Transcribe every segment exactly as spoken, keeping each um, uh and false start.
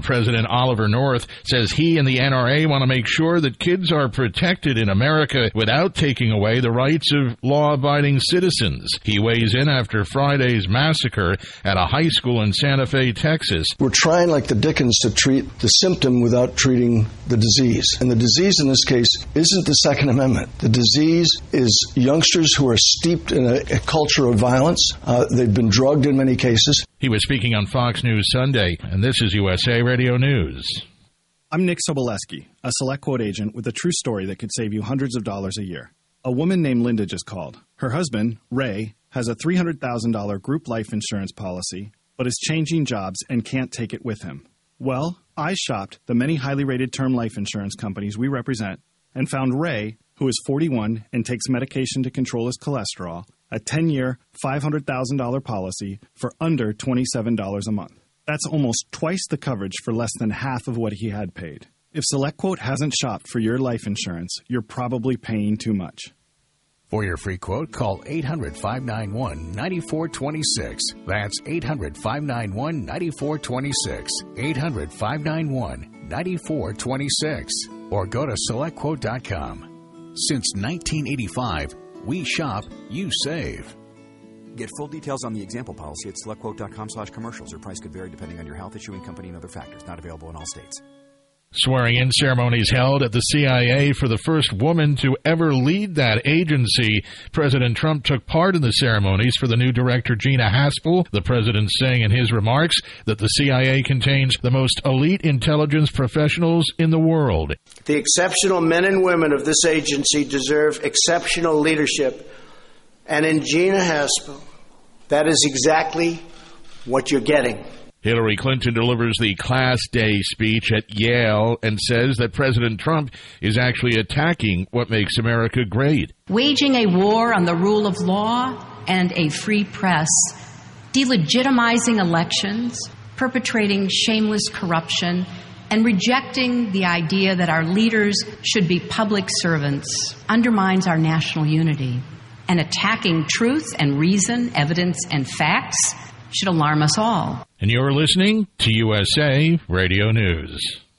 Maryland President Oliver North says he and the N R A want to make sure that kids are protected in America without taking away the rights of law-abiding citizens. He weighs in after Friday's massacre at a high school in Santa Fe, Texas. We're trying like the Dickens to treat the symptom without treating the disease. And the disease in this case isn't the Second Amendment. The disease is youngsters who are steeped in a, a culture of violence. Uh, they've been drugged in many cases. He was speaking on Fox News Sunday, and this is U S A Radio News. I'm Nick Soboleski, a Select Quote agent with a true story that could save you hundreds of dollars a year. A woman named Linda just called. Her husband, Ray, has a three hundred thousand dollars group life insurance policy, but is changing jobs and can't take it with him. Well, I shopped the many highly rated term life insurance companies we represent and found Ray, who is forty-one and takes medication to control his cholesterol, a ten-year, five hundred thousand dollars policy for under twenty-seven dollars a month. That's almost twice the coverage for less than half of what he had paid. If SelectQuote hasn't shopped for your life insurance, you're probably paying too much. For your free quote, call eight hundred, five nine one, nine four two six. That's eight hundred, five nine one, nine four two six. eight hundred, five nine one, nine four two six. Or go to select quote dot com. Since nineteen eighty-five, we shop, you save. Get full details on the example policy at select quote dot com slash commercials. Your price could vary depending on your health, issuing company, and other factors. Not available in all states. Swearing-in ceremonies held at the C I A for the first woman to ever lead that agency. President Trump took part in the ceremonies for the new director, Gina Haspel. The president saying in his remarks that the C I A contains the most elite intelligence professionals in the world. The exceptional men and women of this agency deserve exceptional leadership. And in Gina Haspel, that is exactly what you're getting. Hillary Clinton delivers the Class Day speech at Yale and says that President Trump is actually attacking what makes America great. Waging a war on the rule of law and a free press, delegitimizing elections, perpetrating shameless corruption, and rejecting the idea that our leaders should be public servants undermines our national unity. And attacking truth and reason, evidence and facts should alarm us all. And you're listening to U S A Radio News.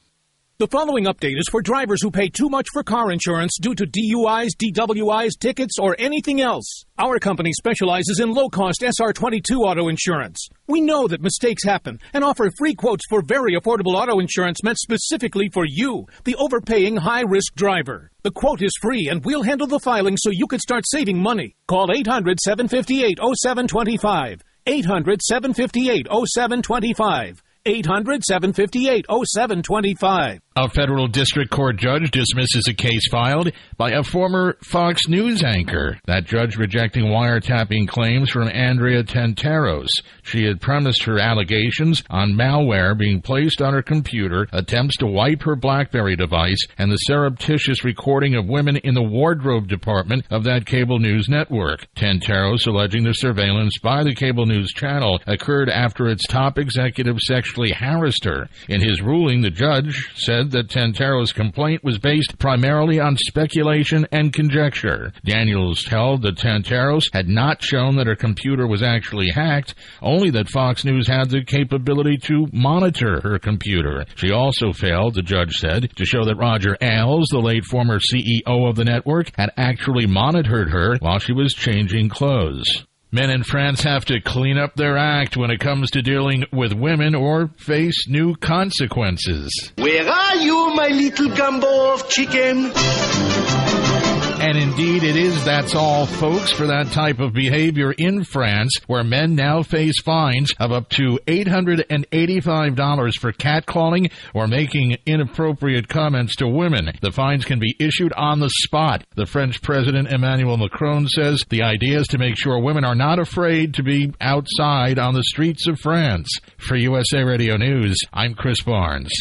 The following update is for drivers who pay too much for car insurance due to D U Is, D W Is, tickets, or anything else. Our company specializes in low-cost S R twenty-two auto insurance. We know that mistakes happen and offer free quotes for very affordable auto insurance meant specifically for you, the overpaying high-risk driver. The quote is free, and we'll handle the filing so you can start saving money. Call eight hundred, seven five eight, oh seven two five. eight hundred, seven five eight, oh seven two five. eight hundred, seven five eight, oh seven two five. A federal district court judge dismisses a case filed by a former Fox News anchor. That judge rejecting wiretapping claims from Andrea Tantaros. She had premised her allegations on malware being placed on her computer, attempts to wipe her BlackBerry device, and the surreptitious recording of women in the wardrobe department of that cable news network. Tantaros alleging the surveillance by the cable news channel occurred after its top executive sexually harassed her. In his ruling, the judge said that Tantaros' complaint was based primarily on speculation and conjecture. Daniels held that Tantaros had not shown that her computer was actually hacked, only that Fox News had the capability to monitor her computer. She also failed, the judge said, to show that Roger Ailes, the late former C E O of the network, had actually monitored her while she was changing clothes. Men in France have to clean up their act when it comes to dealing with women or face new consequences. Where are you, my little gumbo of chicken? And indeed it is, that's all, folks, for that type of behavior in France, where men now face fines of up to eight hundred eighty-five dollars for catcalling or making inappropriate comments to women. The fines can be issued on the spot. The French President Emmanuel Macron says the idea is to make sure women are not afraid to be outside on the streets of France. For U S A Radio News, I'm Chris Barnes.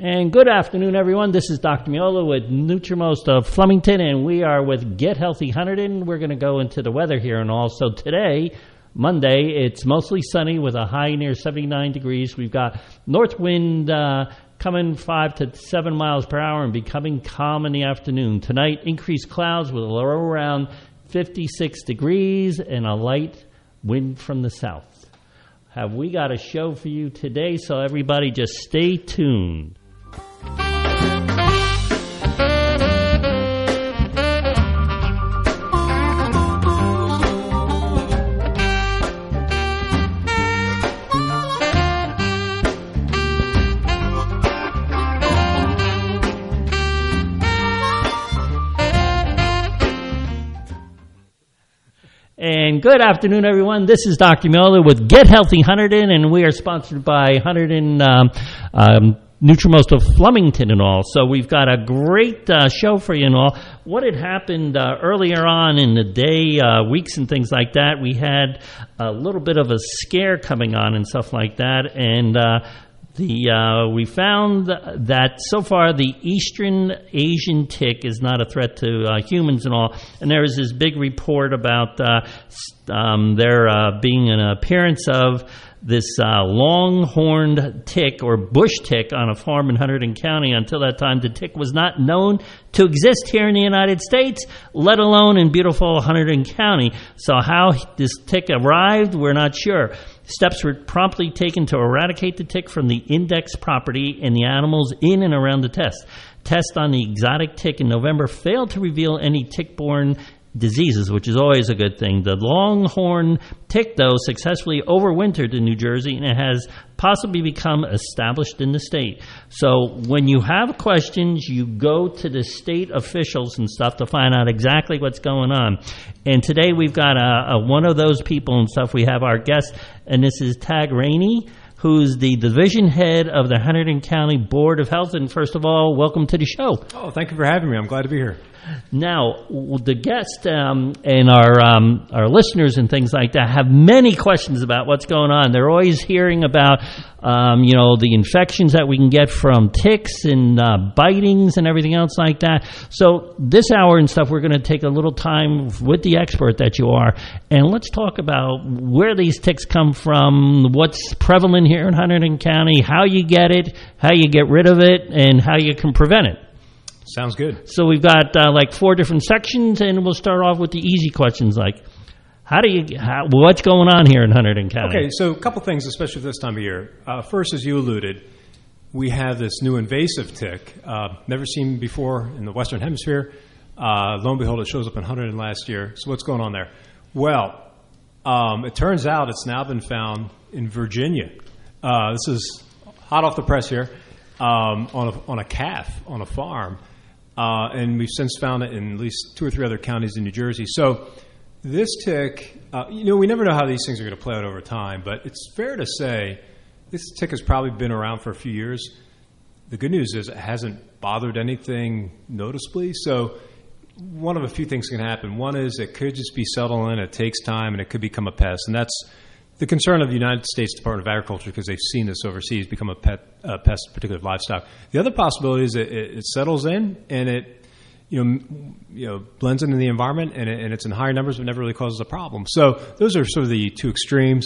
And good afternoon, everyone. This is Doctor Miola with Nutrimost of Flemington, and we are with Get Healthy Hunterdon. We're going to go into the weather here and all. So today, Monday, it's mostly sunny with a high near seventy-nine degrees. We've got north wind uh, coming five to seven miles per hour and becoming calm in the afternoon. Tonight, increased clouds with a low around fifty-six degrees and a light wind from the south. Have we got a show for you today? So everybody just stay tuned. And good afternoon, everyone. This is Doctor Miller with Get Healthy Hunterdon, and we are sponsored by Hunterdon um, um, Nutrimost of Flemington and all. So we've got a great uh, show for you and all. What had happened uh, earlier on in the day, uh, weeks and things like that, we had a little bit of a scare coming on and stuff like that, and uh, The uh, we found that so far the Eastern Asian tick is not a threat to uh, humans and all. And there was this big report about uh, um, there uh, being an appearance of this uh, long-horned tick or bush tick on a farm in Hunterdon County. Until that time, the tick was not known to exist here in the United States, let alone in beautiful Hunterdon County. So how this tick arrived, we're not sure. Steps were promptly taken to eradicate the tick from the index property and the animals in and around the test. Tests on the exotic tick in November failed to reveal any tick-borne diseases, which is always a good thing. The longhorn tick, though, successfully overwintered in New Jersey, and it has possibly become established in the state. So when you have questions, you go to the state officials and stuff to find out exactly what's going on. And today we've got a, a one of those people and stuff. We have our guest, and this is Tag Rainey, who's the division head of the Hunterdon County Board of Health. And first of all, welcome to the show. Oh, thank you for having me. I'm glad to be here. Now, the guest um, and our um, our listeners and things like that have many questions about what's going on. They're always hearing about, um, you know, the infections that we can get from ticks and uh, bitings and everything else like that. So this hour and stuff, we're going to take a little time with the expert that you are, and let's talk about where these ticks come from, what's prevalent here in Hunterdon County, how you get it, how you get rid of it, and how you can prevent it. Sounds good. So we've got uh, like four different sections, and we'll start off with the easy questions, like how do you, how, what's going on here in Hunterdon County? Okay, so a couple things, especially this time of year. Uh, first, as you alluded, we have this new invasive tick, uh, never seen before in the Western Hemisphere. Uh, lo and behold, it shows up in Hunterdon last year. So what's going on there? Well, um, it turns out it's now been found in Virginia. Uh, this is hot off the press here, um, on a, on a calf on a farm. Uh, and we've since found it in at least two or three other counties in New Jersey. So this tick, uh, you know, we never know how these things are going to play out over time, but it's fair to say this tick has probably been around for a few years. The good news is it hasn't bothered anything noticeably. So one of a few things can happen. One is it could just be settled in. It takes time, and it could become a pest. And that's the concern of the United States Department of Agriculture, because they've seen this overseas become a pet, uh, pest, particularly of livestock. The other possibility is that it, it settles in and it, you know, you know, blends into the environment, and, it, and it's in higher numbers, but never really causes a problem. So those are sort of the two extremes.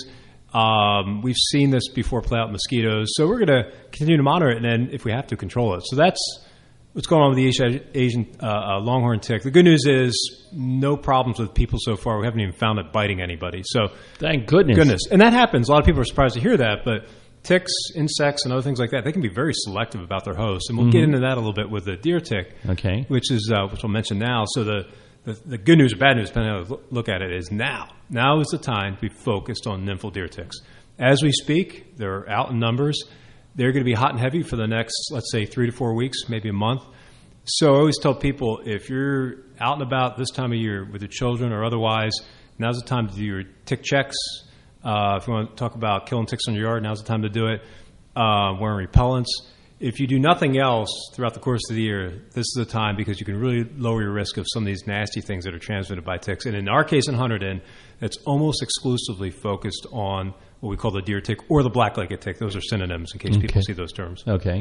Um, we've seen this before play out in mosquitoes, so we're going to continue to monitor it, and then if we have to, control it. So that's what's going on with the Asian, Asian uh, uh, longhorn tick. The good news is no problems with people so far. We haven't even found it biting anybody. So thank goodness. Goodness. And that happens. A lot of people are surprised to hear that, but ticks, insects, and other things like that, they can be very selective about their hosts. And we'll mm-hmm. get into that a little bit with the deer tick, okay, which is uh, which I'll mention now. So the, the, the good news or bad news, depending on how you look at it, is now. Now is the time to be focused on nymphal deer ticks. As we speak, they're out in numbers. They're going to be hot and heavy for the next, let's say, three to four weeks, maybe a month. So I always tell people, if you're out and about this time of year with your children or otherwise, now's the time to do your tick checks. Uh, if you want to talk about killing ticks in your yard, now's the time to do it. Uh, wearing repellents. If you do nothing else throughout the course of the year, this is the time, because you can really lower your risk of some of these nasty things that are transmitted by ticks. And in our case in Hunterdon, it's almost exclusively focused on what we call the deer tick or the black-legged tick. Those are synonyms in case okay. people see those terms. Okay.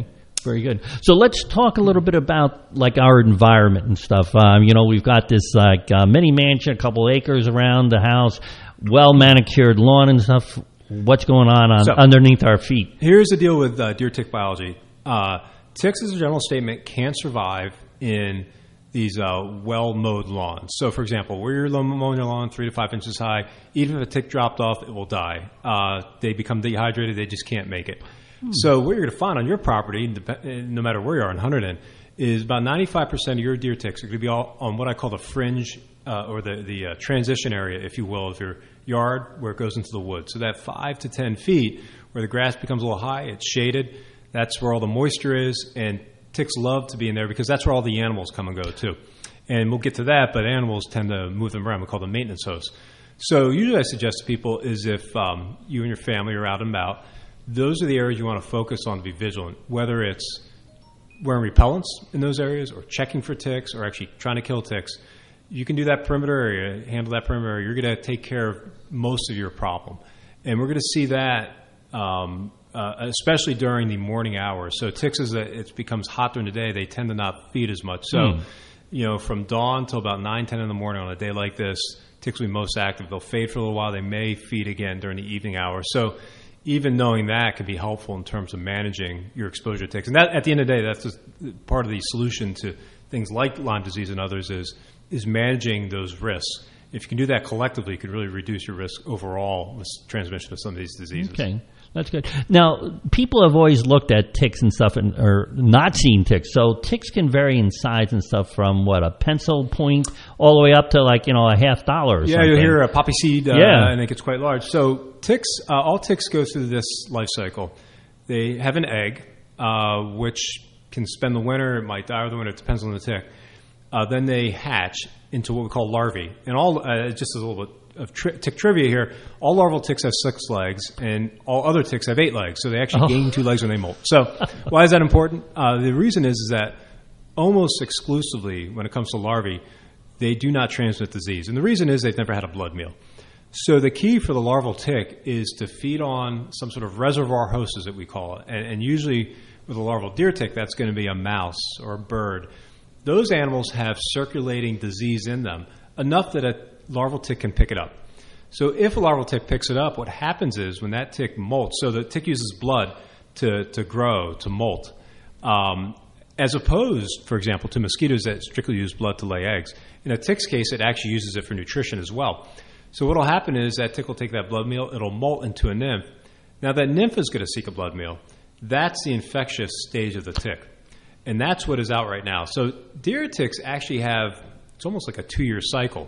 Very good. So let's talk a little bit about like our environment and stuff. Um, you know, we've got this like uh, mini mansion, a couple acres around the house, well manicured lawn and stuff. What's going on, on so, underneath our feet? Here's the deal with uh, deer tick biology. Uh, ticks, as a general statement, can't survive in these uh, well-mowed lawns. So, for example, where you're mowing your lawn three to five inches high, even if a tick dropped off, it will die. Uh, they become dehydrated. They just can't make it. Hmm. So what you're going to find on your property, no matter where you are in Hunterdon, is about ninety-five percent of your deer ticks are going to be all on what I call the fringe uh, or the, the uh, transition area, if you will, of your yard where it goes into the woods. So that five to ten feet where the grass becomes a little high, it's shaded, that's where all the moisture is, and ticks love to be in there because that's where all the animals come and go too. And we'll get to that, but animals tend to move them around. We call them maintenance hosts. So usually I suggest to people is if um, you and your family are out and about, those are the areas you want to focus on to be vigilant, whether it's wearing repellents in those areas or checking for ticks or actually trying to kill ticks. You can do that perimeter area, handle that perimeter area. You're going to take care of most of your problem. And we're going to see that um, uh, especially during the morning hours. So ticks, as it becomes hot during the day, they tend to not feed as much. So, mm. you know, from dawn till about nine, ten in the morning on a day like this, ticks will be most active. They'll fade for a little while. They may feed again during the evening hours. So even knowing that can be helpful in terms of managing your exposure to ticks. And that, at the end of the day, that's just part of the solution to things like Lyme disease and others is is managing those risks. If you can do that collectively, you could really reduce your risk overall with transmission of some of these diseases. Okay, that's good. Now, people have always looked at ticks and stuff and or not seen ticks. So ticks can vary in size and stuff from, what, a pencil point all the way up to, like, you know, a half dollar or yeah, something. You'll hear a poppy seed, uh, yeah. and it gets quite large. So ticks, uh, all ticks go through this life cycle. They have an egg, uh, which can spend the winter. It might die over the winter. It depends on the tick. Uh, then they hatch into what we call larvae. And all uh, just as a little bit of tri- tick trivia here, all larval ticks have six legs, and all other ticks have eight legs. So they actually oh. gain two legs when they molt. So why is that important? Uh, the reason is, is that almost exclusively when it comes to larvae, they do not transmit disease. And the reason is they've never had a blood meal. So the key for the larval tick is to feed on some sort of reservoir host, as we call it. And, and usually with a larval deer tick, that's going to be a mouse or a bird. Those animals have circulating disease in them, enough that a larval tick can pick it up. So if a larval tick picks it up, what happens is when that tick molts, so the tick uses blood to, to grow, to molt, um, as opposed, for example, to mosquitoes that strictly use blood to lay eggs. In a tick's case, it actually uses it for nutrition as well. So what will happen is that tick will take that blood meal, it'll molt into a nymph. Now that nymph is going to seek a blood meal. That's the infectious stage of the tick. And that's what is out right now. So deer ticks actually have, it's almost like a two-year cycle.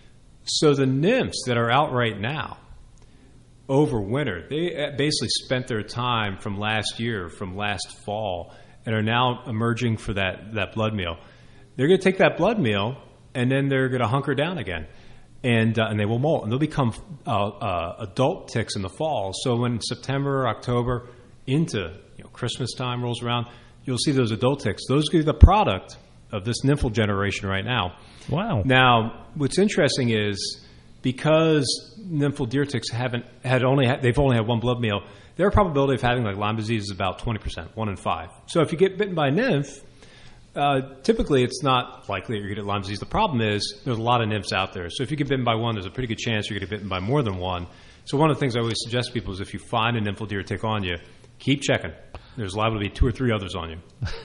So the nymphs that are out right now over winter, they basically spent their time from last year, from last fall, and are now emerging for that, that blood meal. They're going to take that blood meal, and then they're going to hunker down again. And uh, and they will molt. And they'll become uh, uh, adult ticks in the fall. So when September, October, into you know, Christmas time rolls around, you'll see those adult ticks. Those are the product of this nymphal generation right now. Wow. Now, what's interesting is because nymphal deer ticks haven't had only had, they've only had one blood meal, their probability of having like Lyme disease is about twenty percent, one in five. So if you get bitten by a nymph, uh, typically it's not likely that you're going to get Lyme disease. The problem is there's a lot of nymphs out there. So if you get bitten by one, there's a pretty good chance you're going to get bitten by more than one. So one of the things I always suggest to people is if you find a nymphal deer tick on you, keep checking. There's liable to be two or three others on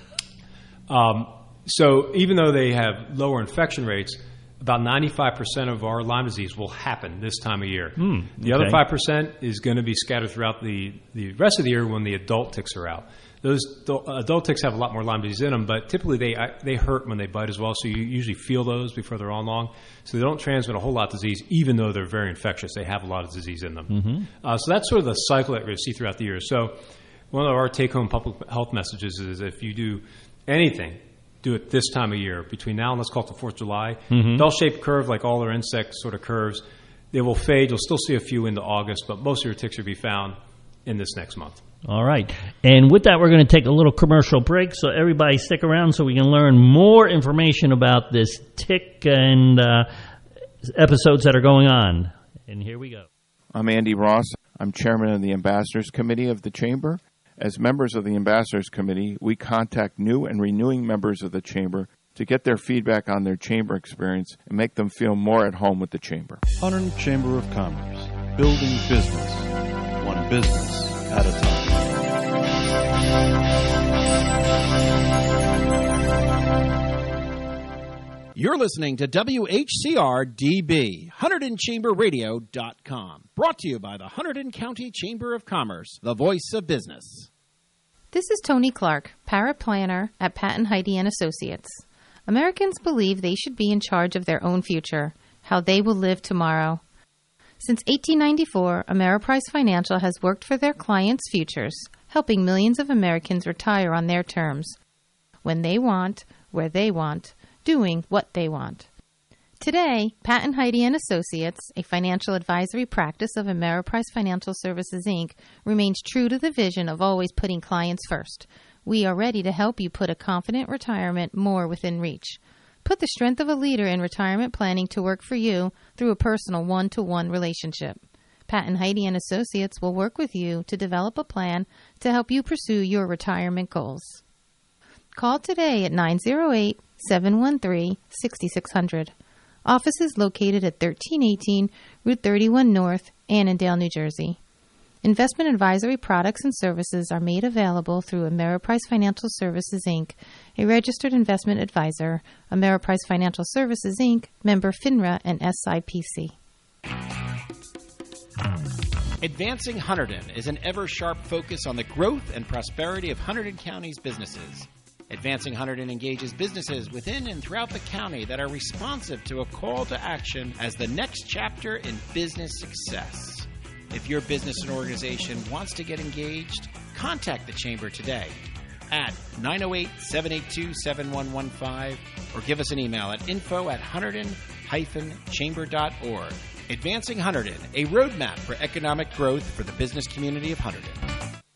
you. um, so even though they have lower infection rates, about ninety-five percent of our Lyme disease will happen this time of year. Mm, the okay. other five percent is going to be scattered throughout the, the rest of the year when the adult ticks are out. Those adult ticks have a lot more Lyme disease in them, but typically they they hurt when they bite as well, so you usually feel those before they're on long. So they don't transmit a whole lot of disease, even though they're very infectious. They have a lot of disease in them. Mm-hmm. Uh, so that's sort of the cycle that we're going to see throughout the year. So one of our take-home public health messages is if you do anything, do it this time of year. Between now and let's call it the fourth of July, mm-hmm. bell-shaped curve like all our insect sort of curves. They will fade. You'll still see a few into August, but most of your ticks will be found in this next month. All right. And with that, we're going to take a little commercial break, so everybody stick around so we can learn more information about this tick and uh, episodes that are going on. And here we go. I'm Andy Ross. I'm chairman of the Ambassadors Committee of the Chamber, As members of the Ambassadors Committee, we contact new and renewing members of the Chamber to get their feedback on their Chamber experience and make them feel more at home with the Chamber. Hunterdon Chamber of Commerce, building business, one business at a time. You're listening to W H C R D B, Hunterdon Chamber Radio dot com. Brought to you by the Hunterdon County Chamber of Commerce, the voice of business. This is Tony Clark, paraplanner at Patton Heide and Associates. Americans believe they should be in charge of their own future, how they will live tomorrow. Since eighteen ninety-four, Ameriprise Financial has worked for their clients' futures, helping millions of Americans retire on their terms, when they want, where they want, doing what they want. Today, Patton Heide and Associates, a financial advisory practice of Ameriprise Financial Services, Incorporated, remains true to the vision of always putting clients first. We are ready to help you put a confident retirement more within reach. Put the strength of a leader in retirement planning to work for you through a personal one-to-one relationship. Patton Heide and Associates will work with you to develop a plan to help you pursue your retirement goals. Call today at nine oh eight, seven one three, six six zero zero. Office is located at thirteen eighteen Route thirty-one North, Annandale, New Jersey. Investment advisory products and services are made available through Ameriprise Financial Services, Incorporated, a registered investment advisor. Ameriprise Financial Services, Incorporated, member FINRA and S I P C. Advancing Hunterdon is an ever-sharp focus on the growth and prosperity of Hunterdon County's businesses. Advancing Hunterdon engages businesses within and throughout the county that are responsive to a call to action as the next chapter in business success. If your business and organization wants to get engaged, contact the Chamber today at nine oh eight, seven eight two, seven one one five or give us an email at info at hunterdon dash chamber dot org. Advancing Hunterdon, a roadmap for economic growth for the business community of Hunterdon.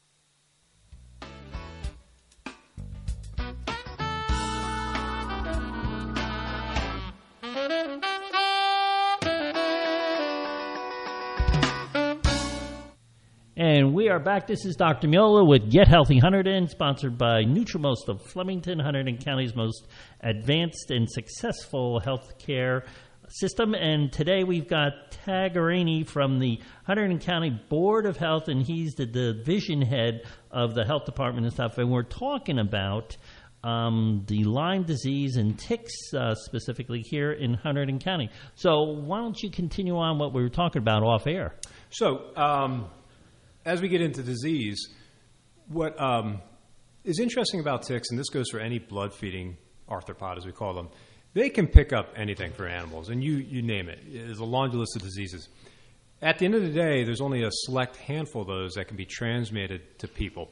And we are back. This is Doctor Miola with Get Healthy Hunterdon, sponsored by Nutrimost of Flemington, Hunterdon County's most advanced and successful healthcare system. And today we've got Tag Araney from the Hunterdon County Board of Health, and he's the division head of the health department and stuff. And we're talking about um, the Lyme disease and ticks uh, specifically here in Hunterdon County. So why don't you continue on what we were talking about off air? So, um, as we get into disease, what um, is interesting about ticks, and this goes for any blood-feeding arthropod, as we call them, they can pick up anything for animals, and you, you name it. There's a laundry list of diseases. At the end of the day, there's only a select handful of those that can be transmitted to people.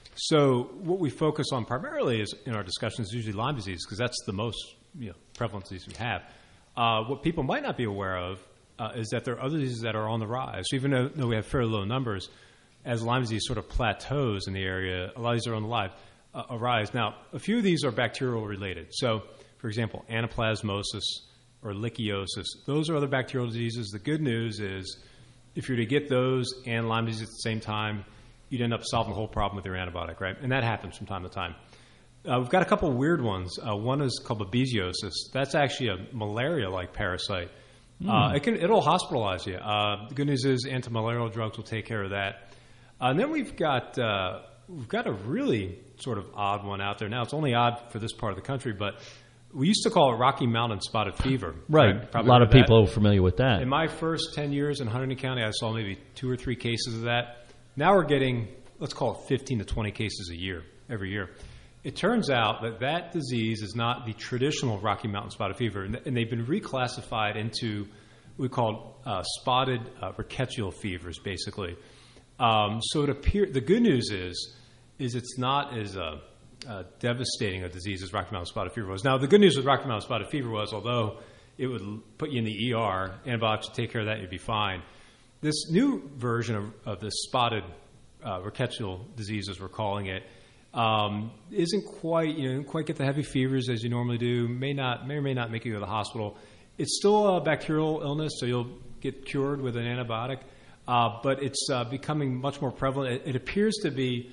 So what we focus on primarily is in our discussions is usually Lyme disease, because that's the most you know, prevalent disease we have. Uh, what people might not be aware of uh, is that there are other diseases that are on the rise. So even though, though we have fairly low numbers, as Lyme disease sort of plateaus in the area, a lot of these are on the live, uh, arise. Now, a few of these are bacterial related. So, for example, anaplasmosis or lichiosis, those are other bacterial diseases. The good news is if you're to get those and Lyme disease at the same time, you'd end up solving the whole problem with your antibiotic, right? And that happens from time to time. Uh, we've got a couple of weird ones. Uh, one is called babesiosis. That's actually a malaria-like parasite. Mm. Uh, it can, it'll hospitalize you. Uh, the good news is antimalarial drugs will take care of that. Uh, and then we've got uh, we've got a really sort of odd one out there now. It's only odd for this part of the country, but we used to call it Rocky Mountain Spotted Fever. Right. A lot of people that. are familiar with that. In my first ten years in Hunterdon County, I saw maybe two or three cases of that. Now we're getting, let's call it fifteen to twenty cases a year, every year. It turns out that that disease is not the traditional Rocky Mountain Spotted Fever, and they've been reclassified into what we call uh, spotted uh, rickettsial fevers, basically. Um, so it appear, the good news is, is it's not as uh, uh, devastating a disease as Rocky Mountain Spotted Fever was. Now, the good news with Rocky Mountain Spotted Fever was, although it would put you in the E R, antibiotics would take care of that, you'd be fine. This new version of, of this spotted uh, rickettsial disease, as we're calling it, um, isn't quite, you know, quite get the heavy fevers as you normally do. May not, may or may not make you go to the hospital. It's still a bacterial illness, so you'll get cured with an antibiotic. Uh, but it's uh, becoming much more prevalent. It, it appears to be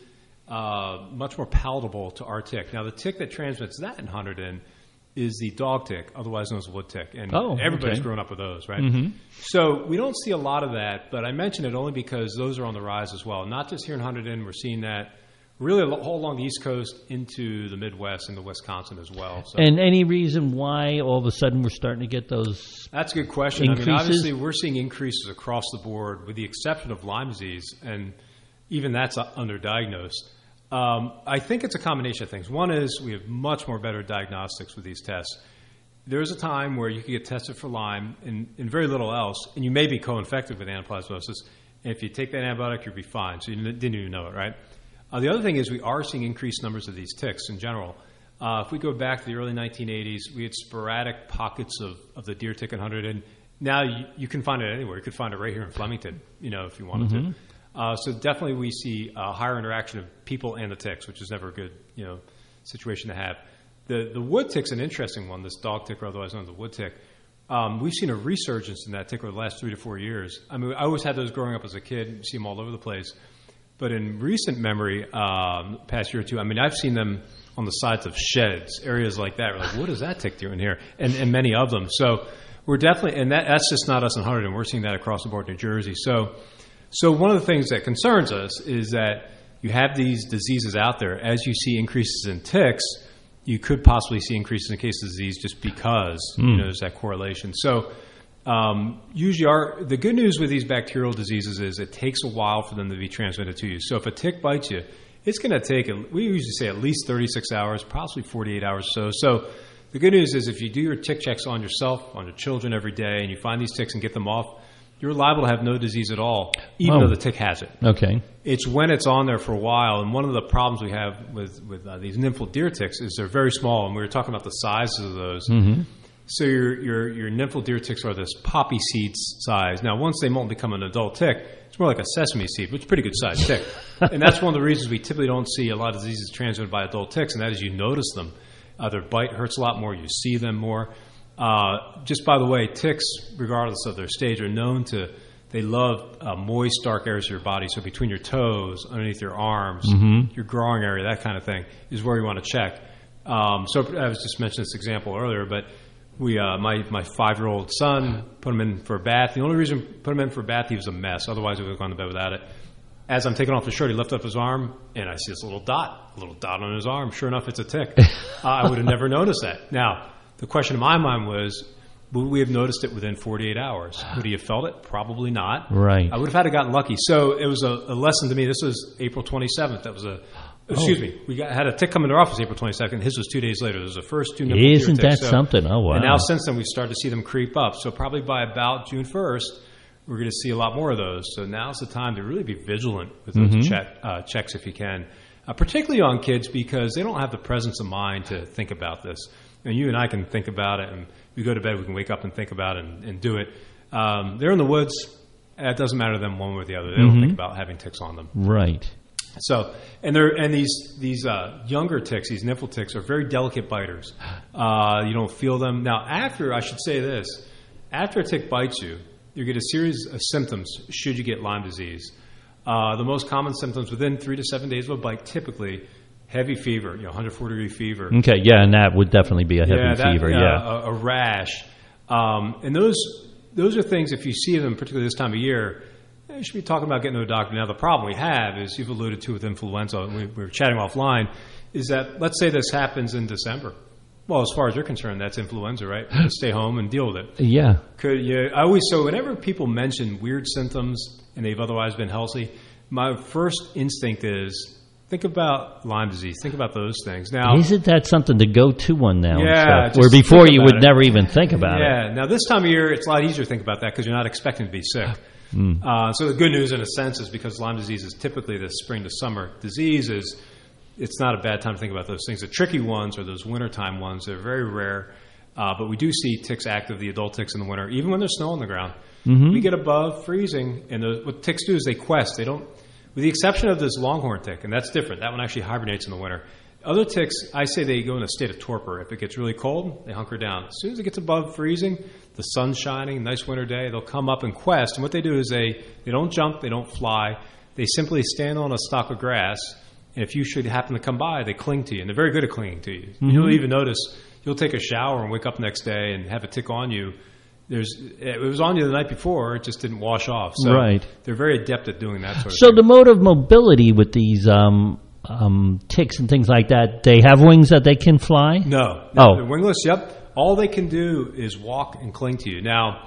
uh, much more palatable to our tick. Now, the tick that transmits that in Hunterdon is the dog tick, otherwise known as wood tick. And oh, everybody's okay. grown up with those, right? Mm-hmm. So we don't see a lot of that, but I mention it only because those are on the rise as well. Not just here in Hunterdon, we're seeing that really all along the East Coast into the Midwest, into Wisconsin as well. So. And any reason why all of a sudden we're starting to get those That's a good question. increases? I mean, obviously, we're seeing increases across the board with the exception of Lyme disease, and even that's underdiagnosed. Um, I think it's a combination of things. One is we have much more better diagnostics with these tests. There was a time where you could get tested for Lyme and, and very little else, and you may be co-infected with anaplasmosis. And if you take that antibiotic, you'll be fine. So you didn't even know it, right? Uh, the other thing is we are seeing increased numbers of these ticks in general. Uh, if we go back to the early nineteen eighties, we had sporadic pockets of, of the deer tick in Hunterdon. Now you, you can find it anywhere. You could find it right here in Flemington, you know, if you wanted Mm-hmm. to. Uh, so definitely we see a higher interaction of people and the ticks, which is never a good, you know, situation to have. The the wood tick's an interesting one, this dog tick, or otherwise known as the wood tick. Um, we've seen a resurgence in that tick over the last three to four years. I mean, I always had those growing up as a kid. You see them all over the place. But in recent memory, um, past year or two, I mean, I've seen them on the sides of sheds, areas like that. We're like, what is that tick doing here? And, and many of them. So we're definitely, and that, that's just not us in Hunterdon. We're seeing that across the board in New Jersey. So, so one of the things that concerns us is that you have these diseases out there. As you see increases in ticks, you could possibly see increases in cases of disease just because mm. you know, there's that correlation. So um, usually our, the good news with these bacterial diseases is it takes a while for them to be transmitted to you. So if a tick bites you, it's going to take, we usually say at least thirty-six hours, possibly forty-eight hours or so. So the good news is if you do your tick checks on yourself, on your children every day, and you find these ticks and get them off, you're liable to have no disease at all, even oh. though the tick has it. Okay. It's when it's on there for a while, and one of the problems we have with, with uh, these nymphal deer ticks is they're very small, and we were talking about the sizes of those. Mm-hmm. So your, your, your nymphal deer ticks are this poppy seed size. Now, once they molt and become an adult tick, it's more like a sesame seed, which is a pretty good sized tick. And that's one of the reasons we typically don't see a lot of diseases transmitted by adult ticks, and that is you notice them. Uh, their bite hurts a lot more. You see them more. Uh, just by the way, ticks, regardless of their stage, are known to they love uh, moist, dark areas of your body. So between your toes, underneath your arms, mm-hmm. your growing area, that kind of thing, is where you want to check. Um, so I was just mentioning this example earlier, but we, uh, my my five-year-old son, put him in for a bath. The only reason we put him in for a bath, he was a mess. Otherwise, we would have gone to bed without it. As I'm taking off the shirt, he lifted up his arm, and I see this little dot, a little dot on his arm. Sure enough, it's a tick. uh, I would have never noticed that. Now, the question in my mind was, would we have noticed it within forty-eight hours? Would he have felt it? Probably not. Right. I would have had to gotten lucky. So it was a, a lesson to me. This was April twenty-seventh. That was a, excuse oh. me, we got, had a tick come into our office April twenty-second. His was two days later. It was the first two nymphal Isn't deer ticks. that so, something? Oh, wow. And now since then, we've started to see them creep up. So probably by about June first, we're going to see a lot more of those. So now's the time to really be vigilant with those mm-hmm. check, uh, checks if you can, uh, particularly on kids because they don't have the presence of mind to think about this. And you and I can think about it, and we go to bed, we can wake up and think about it and, and do it. Um, they're in the woods. It doesn't matter to them one way or the other. They mm-hmm. don't think about having ticks on them. Right. So, and they're and these these uh, younger ticks, these nymphal ticks, are very delicate biters. Uh, you don't feel them. Now, after, I should say this, after a tick bites you, you get a series of symptoms should you get Lyme disease. Uh, the most common symptoms within three to seven days of a bite, typically, heavy fever, you know, one hundred four degree fever. Okay, yeah, and that would definitely be a heavy yeah, that, fever, uh, yeah. A, a rash. Um, and those those are things, if you see them, particularly this time of year, you should be talking about getting to a doctor. Now, the problem we have is, you've alluded to with influenza, and we, we were chatting offline, is that, let's say this happens in December. Well, as far as you're concerned, that's influenza, right? You just stay home and deal with it. Yeah. Could you, I always, so whenever people mention weird symptoms and they've otherwise been healthy, my first instinct is, think about Lyme disease. Think about those things. Now, isn't that something to go to one now? Yeah. And stuff? Where before you would it. never even think about yeah. it. Yeah. Now, this time of year, it's a lot easier to think about that because you're not expecting to be sick. Mm. Uh, so the good news, in a sense, is because Lyme disease is typically the spring to summer disease, is it's not a bad time to think about those things. The tricky ones are those wintertime ones. They're very rare. Uh, but we do see ticks active, the adult ticks in the winter, even when there's snow on the ground. Mm-hmm. We get above freezing, and the, what ticks do is they quest. They don't, with the exception of this longhorn tick, and that's different. That one actually hibernates in the winter. Other ticks, I say they go in a state of torpor. If it gets really cold, they hunker down. As soon as it gets above freezing, the sun's shining, nice winter day, they'll come up and quest. And what they do is they, they don't jump, they don't fly. They simply stand on a stalk of grass, And if you should happen to come by, they cling to you, and they're very good at clinging to you. Mm-hmm. You'll even notice you'll take a shower and wake up the next day and have a tick on you. There's it was on you the night before, it just didn't wash off. So right. They're very adept at doing that sort of so thing. So the mode of mobility with these um, um, ticks and things like that, they have wings that they can fly? No. no oh. They're wingless, yep. All they can do is walk and cling to you. Now,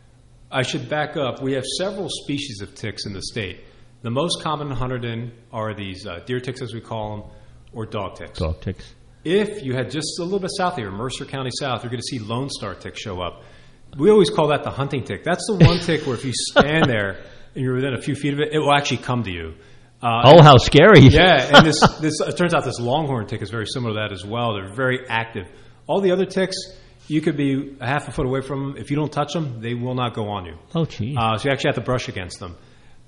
I should back up. We have several species of ticks in the state. The most common in Hunterdon are these uh, deer ticks, as we call them, or dog ticks. Dog ticks. If you had just a little bit south here, Mercer County South, you're going to see Lone Star tick show up. We always call that the hunting tick. That's the one tick where if you stand there and you're within a few feet of it, it will actually come to you. Uh, oh, how scary. Yeah, and this, this it turns out this longhorn tick is very similar to that as well. They're very active. All the other ticks, you could be a half a foot away from them. If you don't touch them, they will not go on you. Oh, geez. Uh, so you actually have to brush against them.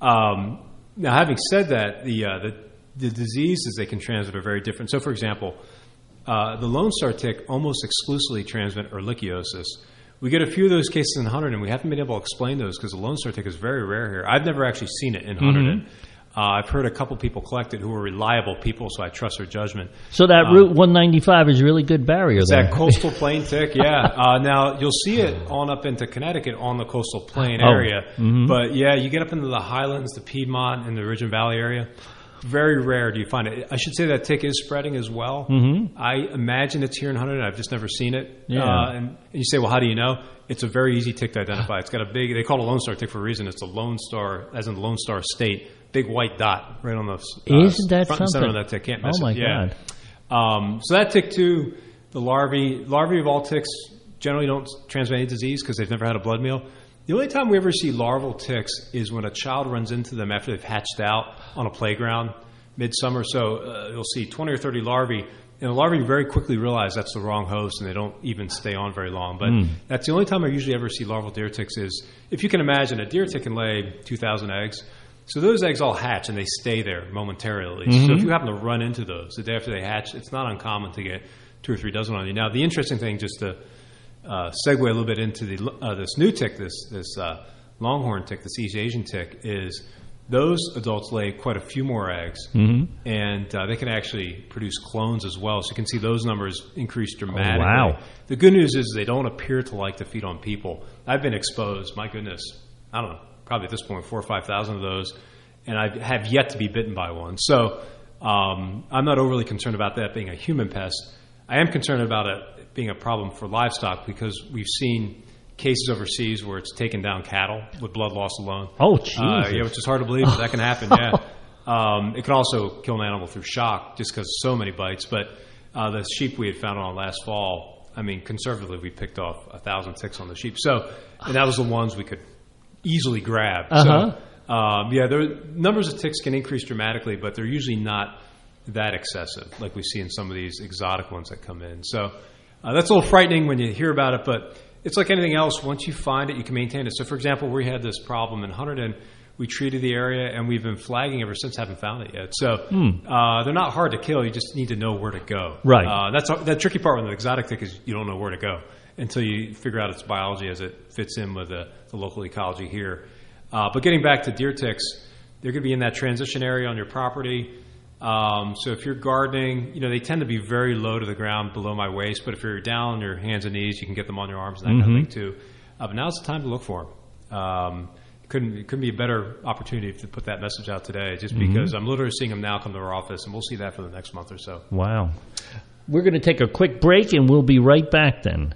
Um, now, having said that, the, uh, the the diseases they can transmit are very different. So, for example, uh, the Lone Star tick almost exclusively transmit ehrlichiosis. We get a few of those cases in Hunterdon, and we haven't been able to explain those because the Lone Star tick is very rare here. I've never actually seen it in Hunterdon. Mm-hmm. Uh, I've heard a couple people collect it who are reliable people, so I trust their judgment. So that um, Route one ninety-five is a really good barrier it's there. That coastal plain tick, yeah. Uh, now, you'll see it on up into Connecticut on the coastal plain oh. area. Mm-hmm. But, yeah, you get up into the Highlands, the Piedmont, and the Ridge and Valley area. Very rare do you find it. I should say that tick is spreading as well. Mm-hmm. I imagine it's here in Hunterdon. I've just never seen it. Yeah. Uh, and, and you say, well, how do you know? It's a very easy tick to identify. It's got a big, they call it a Lone Star tick for a reason. It's a Lone Star, as in the Lone Star State. Big white dot right on the uh, Isn't that front and center of something? that tick. Can't miss oh, my it. Yeah. God. Um, so that tick, too, the larvae, larvae of all ticks generally don't transmit any disease because they've never had a blood meal. The only time we ever see larval ticks is when a child runs into them after they've hatched out on a playground midsummer. So uh, you'll see twenty or thirty larvae, and the larvae very quickly realize that's the wrong host, and they don't even stay on very long. But mm. that's the only time I usually ever see larval deer ticks is, if you can imagine, a deer tick can lay two thousand eggs. So those eggs all hatch, and they stay there momentarily. Mm-hmm. So if you happen to run into those the day after they hatch, it's not uncommon to get two or three dozen on you. Now, the interesting thing, just to uh, segue a little bit into the uh, this new tick, this this uh, longhorn tick, this East Asian tick, is those adults lay quite a few more eggs, mm-hmm. and uh, they can actually produce clones as well. So you can see those numbers increase dramatically. Oh, wow. The good news is they don't appear to like to feed on people. I've been exposed, my goodness, I don't know, probably at this point four or five thousand of those, and I have yet to be bitten by one. So um, I'm not overly concerned about that being a human pest. I am concerned about it being a problem for livestock because we've seen cases overseas where it's taken down cattle with blood loss alone. Oh, Jesus. Uh, yeah, which is hard to believe, but that can happen, yeah. Um, it can also kill an animal through shock just because so many bites. But uh, the sheep we had found on last fall, I mean, conservatively, we picked off a thousand ticks on the sheep. So, and that was the ones we could easily grab. Uh-huh. So, um, yeah, there, numbers of ticks can increase dramatically, but they're usually not that excessive like we see in some of these exotic ones that come in. So uh, that's a little frightening when you hear about it, but it's like anything else. Once you find it, you can maintain it. So, for example, we had this problem in Hunterdon. We treated the area, and we've been flagging ever since. Haven't found it yet. So hmm. uh, they're not hard to kill. You just need to know where to go. Right. Uh, that's the tricky part with an exotic tick is you don't know where to go until you figure out its biology as it fits in with the, the local ecology here. Uh, but getting back to deer ticks, they're going to be in that transition area on your property. Um, so if you're gardening, you know, they tend to be very low to the ground below my waist, but if you're down on your hands and knees, you can get them on your arms and that mm-hmm. kind of thing too. Uh, but now's the time to look for them. Um, it couldn't, it couldn't be a better opportunity to put that message out today just mm-hmm. because I'm literally seeing them now come to our office, and we'll see that for the next month or so. Wow. We're going to take a quick break, and we'll be right back then.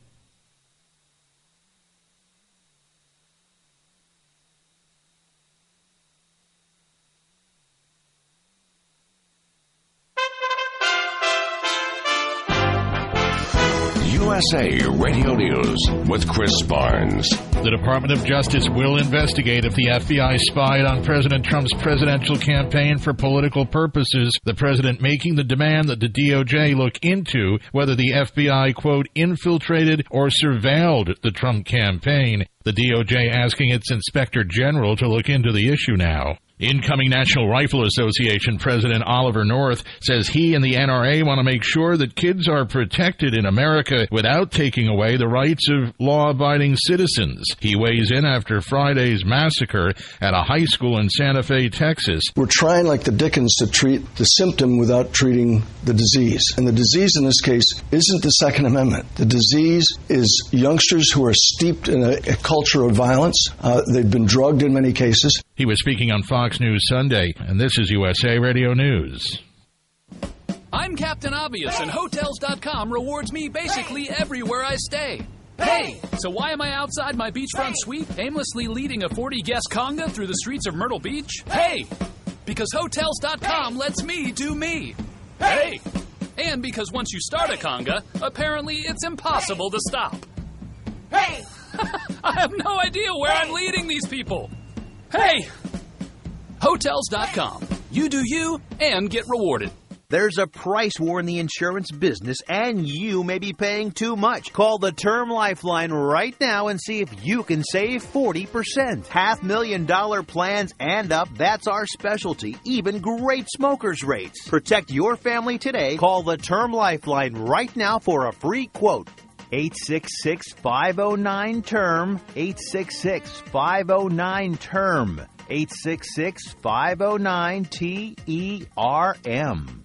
U S A Radio News with Chris Barnes. The Department of Justice will investigate if the F B I spied on President Trump's presidential campaign for political purposes, the president making the demand that the D O J look into whether the F B I, quote, infiltrated or surveilled the Trump campaign. The D O J asking its inspector general to look into the issue now. Incoming National Rifle Association President Oliver North says he and the N R A want to make sure that kids are protected in America without taking away the rights of law-abiding citizens. He weighs in after Friday's massacre at a high school in Santa Fe, Texas. We're trying like the Dickens to treat the symptom without treating the disease. And the disease in this case isn't the Second Amendment. The disease is youngsters who are steeped in a, a culture of violence. Uh, they've been drugged in many cases. He was speaking on Fox News Sunday, and this is U S A Radio News. I'm Captain Obvious, and Hotels dot com rewards me basically everywhere I stay. Hey! So why am I outside my beachfront suite, aimlessly leading a forty-guest conga through the streets of Myrtle Beach? Hey! Because Hotels dot com lets me do me. Hey! And because once you start a conga, apparently it's impossible to stop. Hey! I have no idea where I'm leading these people. Hey! Hotels dot com. You do you and get rewarded. There's a price war in the insurance business, and you may be paying too much. Call the Term Lifeline right now and see if you can save forty percent. Half million dollar plans and up, that's our specialty. Even great smokers rates. Protect your family today. Call the Term Lifeline right now for a free quote. eight six six, five oh nine, T E R M. eight six six, five oh nine, T E R M. eight six six, five oh nine, T E R M.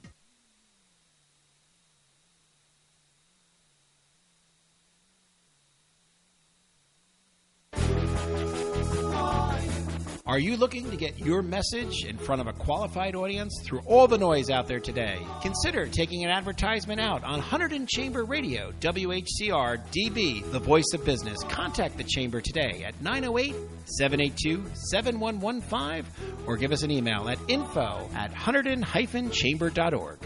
Are you looking to get your message in front of a qualified audience through all the noise out there today? Consider taking an advertisement out on Hunterdon Chamber Radio, W H C R D B, the voice of business. Contact the Chamber today at nine oh eight, seven eight two, seven one one five or give us an email at info at hunterdon dash chamber dot org.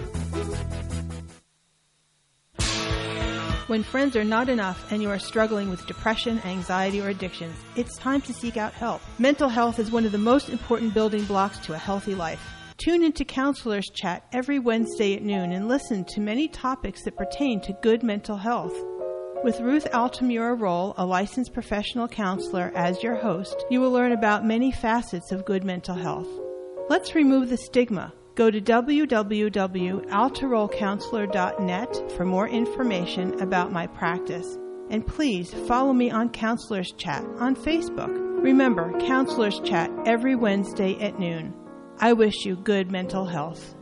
When friends are not enough and you are struggling with depression, anxiety, or addictions, it's time to seek out help. Mental health is one of the most important building blocks to a healthy life. Tune into Counselors Chat every Wednesday at noon and listen to many topics that pertain to good mental health. With Ruth Altamura Roll, a licensed professional counselor, as your host, you will learn about many facets of good mental health. Let's remove the stigma. Go to w w w dot altaroll counselor dot net for more information about my practice. And please follow me on Counselors Chat on Facebook. Remember, Counselors Chat every Wednesday at noon. I wish you good mental health.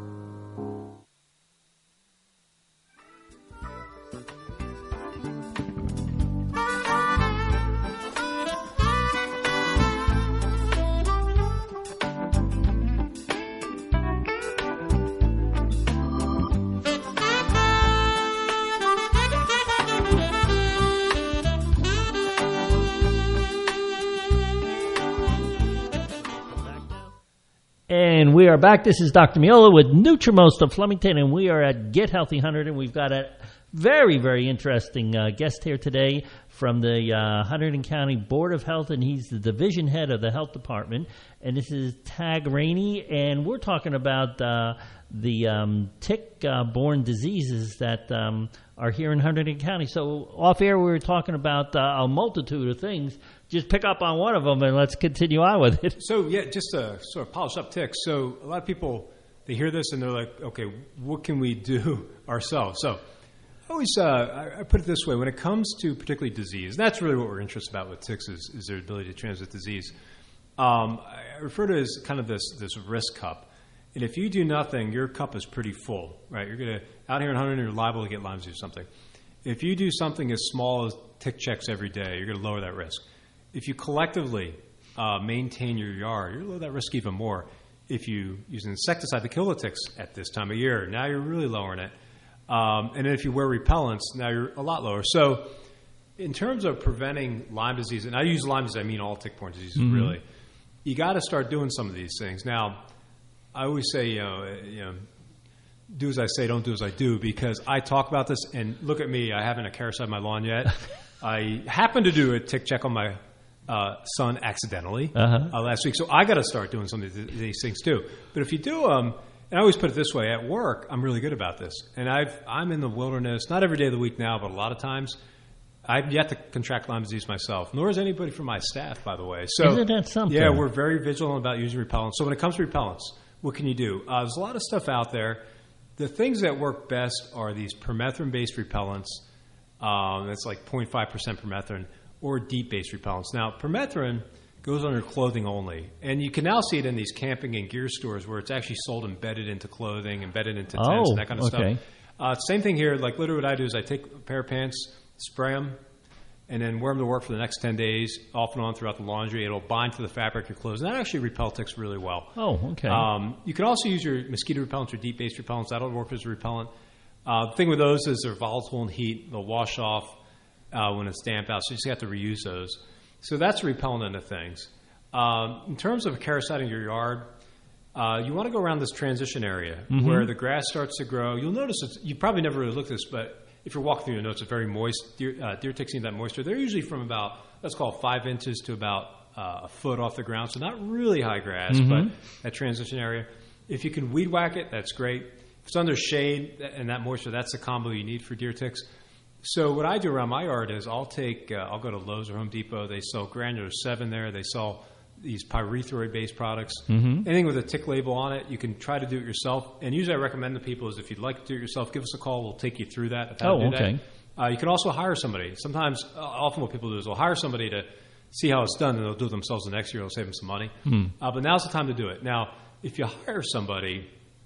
And we are back. This is Doctor Miola with Nutrimost of Flemington, and we are at Get Healthy Hunterdon. And we've got a very, very interesting uh, guest here today from the uh, Hunterdon County Board of Health, and he's the division head of the health department. And this is Tag Rainey, and we're talking about uh, the um, tick-borne uh, diseases that um, are here in Hunterdon County. So off air, we were talking about uh, a multitude of things. Just pick up on one of them, and let's continue on with it. So, yeah, just to sort of polish up ticks. So a lot of people, they hear this, and they're like, okay, what can we do ourselves? So I always uh, I put it this way. When it comes to particularly disease, and that's really what we're interested about with ticks is, is their ability to transmit disease. Um, I refer to it as kind of this, this risk cup. And if you do nothing, your cup is pretty full, right? You're going to, out here in Hunterdon, you're liable to get Lyme disease or something. If you do something as small as tick checks every day, you're going to lower that risk. If you collectively uh, maintain your yard, you're lower that risk even more. If you use an insecticide to kill the ticks at this time of year, now you're really lowering it. Um, and then if you wear repellents, now you're a lot lower. So in terms of preventing Lyme disease, and I use Lyme disease, I mean all tick-borne diseases, mm-hmm. really, you got to start doing some of these things. Now, I always say, you know, you know, do as I say, don't do as I do, because I talk about this, and look at me, I haven't acaricied my lawn yet. I happened to do a tick check on my Uh, son accidentally uh-huh. uh, last week. So I got to start doing some of these things too. But if you do them, um, and I always put it this way, at work, I'm really good about this. And I've, I'm in the wilderness, not every day of the week now, but a lot of times I've yet to contract Lyme disease myself, nor has anybody from my staff, by the way. So, isn't that something? Yeah, we're very vigilant about using repellents. So when it comes to repellents, what can you do? Uh, there's a lot of stuff out there. The things that work best are these permethrin-based repellents. Um, that's like zero point five percent permethrin, or DEET-based repellents. Now, permethrin goes under clothing only. And you can now see it in these camping and gear stores where it's actually sold embedded into clothing, embedded into tents, oh, and that kind of okay. stuff. Uh, same thing here. Like literally what I do is I take a pair of pants, spray them, and then wear them to work for the next ten days, off and on throughout the laundry. It'll bind to the fabric of your clothes. And that actually repel ticks really well. Oh, okay. Um, you can also use your mosquito repellents or DEET-based repellents. That'll work as a repellent. Uh, the thing with those is they're volatile in heat. They'll wash off uh, when it's damp out, so you just have to reuse those. So that's a repellent into things. Um, in terms of parasiting your yard, uh, you want to go around this transition area Mhm. where the grass starts to grow. You'll notice it's, you probably never really looked at this, but if you're walking through, you'll notice it's very moist. Deer, uh, deer ticks need that moisture. They're usually from about, let's call it five inches to about uh, a foot off the ground, so not really high grass, Mhm. but that transition area. If you can weed whack it, that's great. If it's under shade and that moisture, that's the combo you need for deer ticks. So what I do around my yard is I'll take, uh, I'll go to Lowe's or Home Depot. They sell Granular seven there. They sell these pyrethroid-based products. Mhm. Anything with a tick label on it, you can try to do it yourself. And usually I recommend to people is if you'd like to do it yourself, give us a call. We'll take you through that. of how Oh, to do okay. That. Uh, you can also hire somebody. Sometimes, uh, often what people do is they'll hire somebody to see how it's done, and they'll do it themselves the next year. It'll save them some money. Hmm. Uh, but now's the time to do it. Now, if you hire somebody,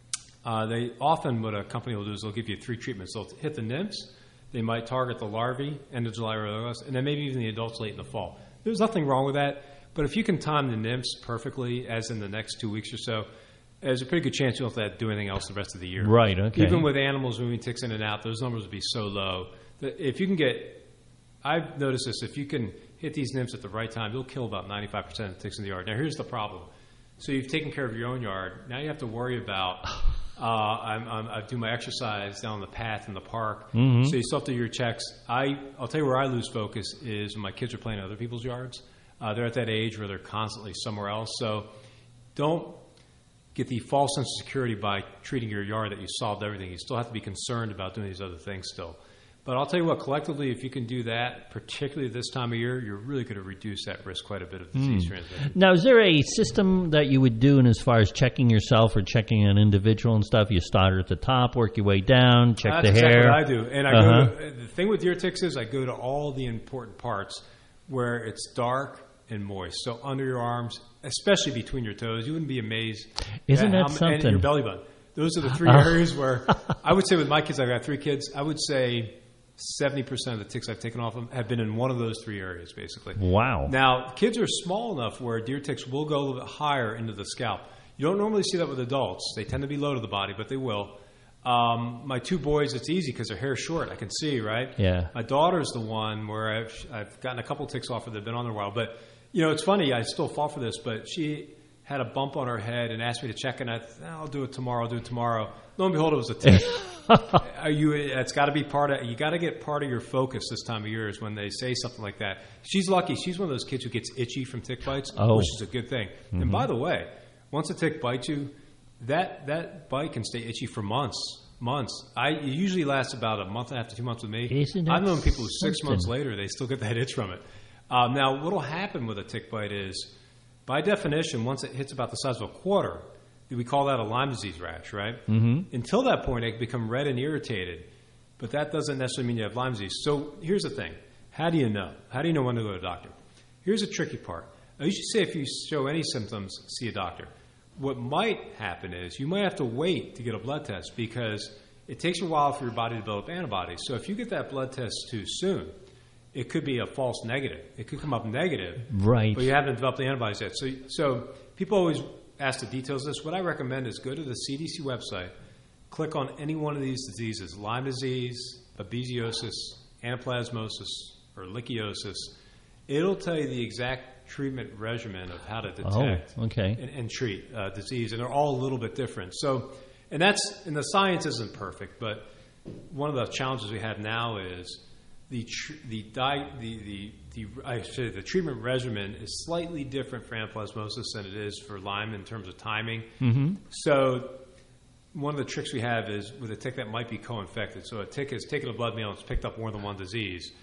uh, they often what a company will do is they'll give you three treatments. They'll hit the nymphs. They might target the larvae, end of July or August, and then maybe even the adults late in the fall. There's nothing wrong with that. But if you can time the nymphs perfectly, as in the next two weeks or so, there's a pretty good chance you don't have to do anything else the rest of the year. Right, okay. Even with animals moving ticks in and out, those numbers would be so low that if you can get, I've noticed this, if you can hit these nymphs at the right time, you'll kill about ninety-five percent of the ticks in the yard. Now, here's the problem. So you've taken care of your own yard. Now you have to worry about, uh, I'm, I'm, I do my exercise down the path in the park. Mhm. So you still have to do your checks. I, I'll tell you where I lose focus is when my kids are playing in other people's yards. Uh, they're at that age where they're constantly somewhere else. So don't get the false sense of security by treating your yard that you solved everything. You still have to be concerned about doing these other things still. But I'll tell you what, collectively, if you can do that, particularly this time of year, you're really going to reduce that risk quite a bit of disease Hmm. transmission. Now, is there a system that you would do in as far as checking yourself or checking an individual and stuff? You start at the top, work your way down, check That's the exactly hair. what I do. And I Uh-huh. go to, the thing with deer ticks is I go to all the important parts where it's dark and moist. So under your arms, especially between your toes, you wouldn't be amazed. Isn't at that how, something? And your belly button. Those are the three Oh. areas where I would say with my kids, I've got three kids, I would say seventy percent of the ticks I've taken off them have been in one of those three areas, basically. Wow. Now, kids are small enough where deer ticks will go a little bit higher into the scalp. You don't normally see that with adults. They tend to be low to the body, but they will. Um, my two boys, it's easy because their hair's short. I can see, right? Yeah. My daughter's the one where I've, I've gotten a couple ticks off her that have been on there a while. But, you know, it's funny. I still fall for this, but she had a bump on her head and asked me to check, and I thought, I'll do it tomorrow, I'll do it tomorrow. Lo and behold, it was a tick. Are you? It's got to be part of. You got to get part of your focus this time of year is when they say something like that. She's lucky. She's one of those kids who gets itchy from tick bites, Oh. which is a good thing. Mhm. And by the way, once a tick bites you, that that bite can stay itchy for months. Months. I it usually lasts about a month and a half to two months with me. Isn't I've that known people who six something? months later they still get that itch from it. Um, now, what will happen with a tick bite is, by definition, once it hits about the size of a quarter, we call that a Lyme disease rash, right? Mhm. Until that point, it can become red and irritated, but that doesn't necessarily mean you have Lyme disease. So here's the thing. How do you know? How do you know when to go to a doctor? Here's a tricky part. I usually say if you show any symptoms, see a doctor. What might happen is you might have to wait to get a blood test because it takes a while for your body to build up antibodies. So if you get that blood test too soon, it could be a false negative. It could come up negative, Right. but you haven't developed the antibodies yet. So, so people always ask the details of this. What I recommend is go to the C D C website, click on any one of these diseases, Lyme disease, babesiosis, anaplasmosis, or lichiosis. It'll tell you the exact treatment regimen of how to detect Oh, okay. and, and treat uh, disease, and they're all a little bit different. So, and that's and the science isn't perfect, but one of the challenges we have now is the tr- the, di- the the the I should say the treatment regimen is slightly different for anaplasmosis than it is for Lyme in terms of timing. Mhm. So, one of the tricks we have is with a tick that might be co-infected. So, a tick has taken a blood meal and it's picked up more than one disease.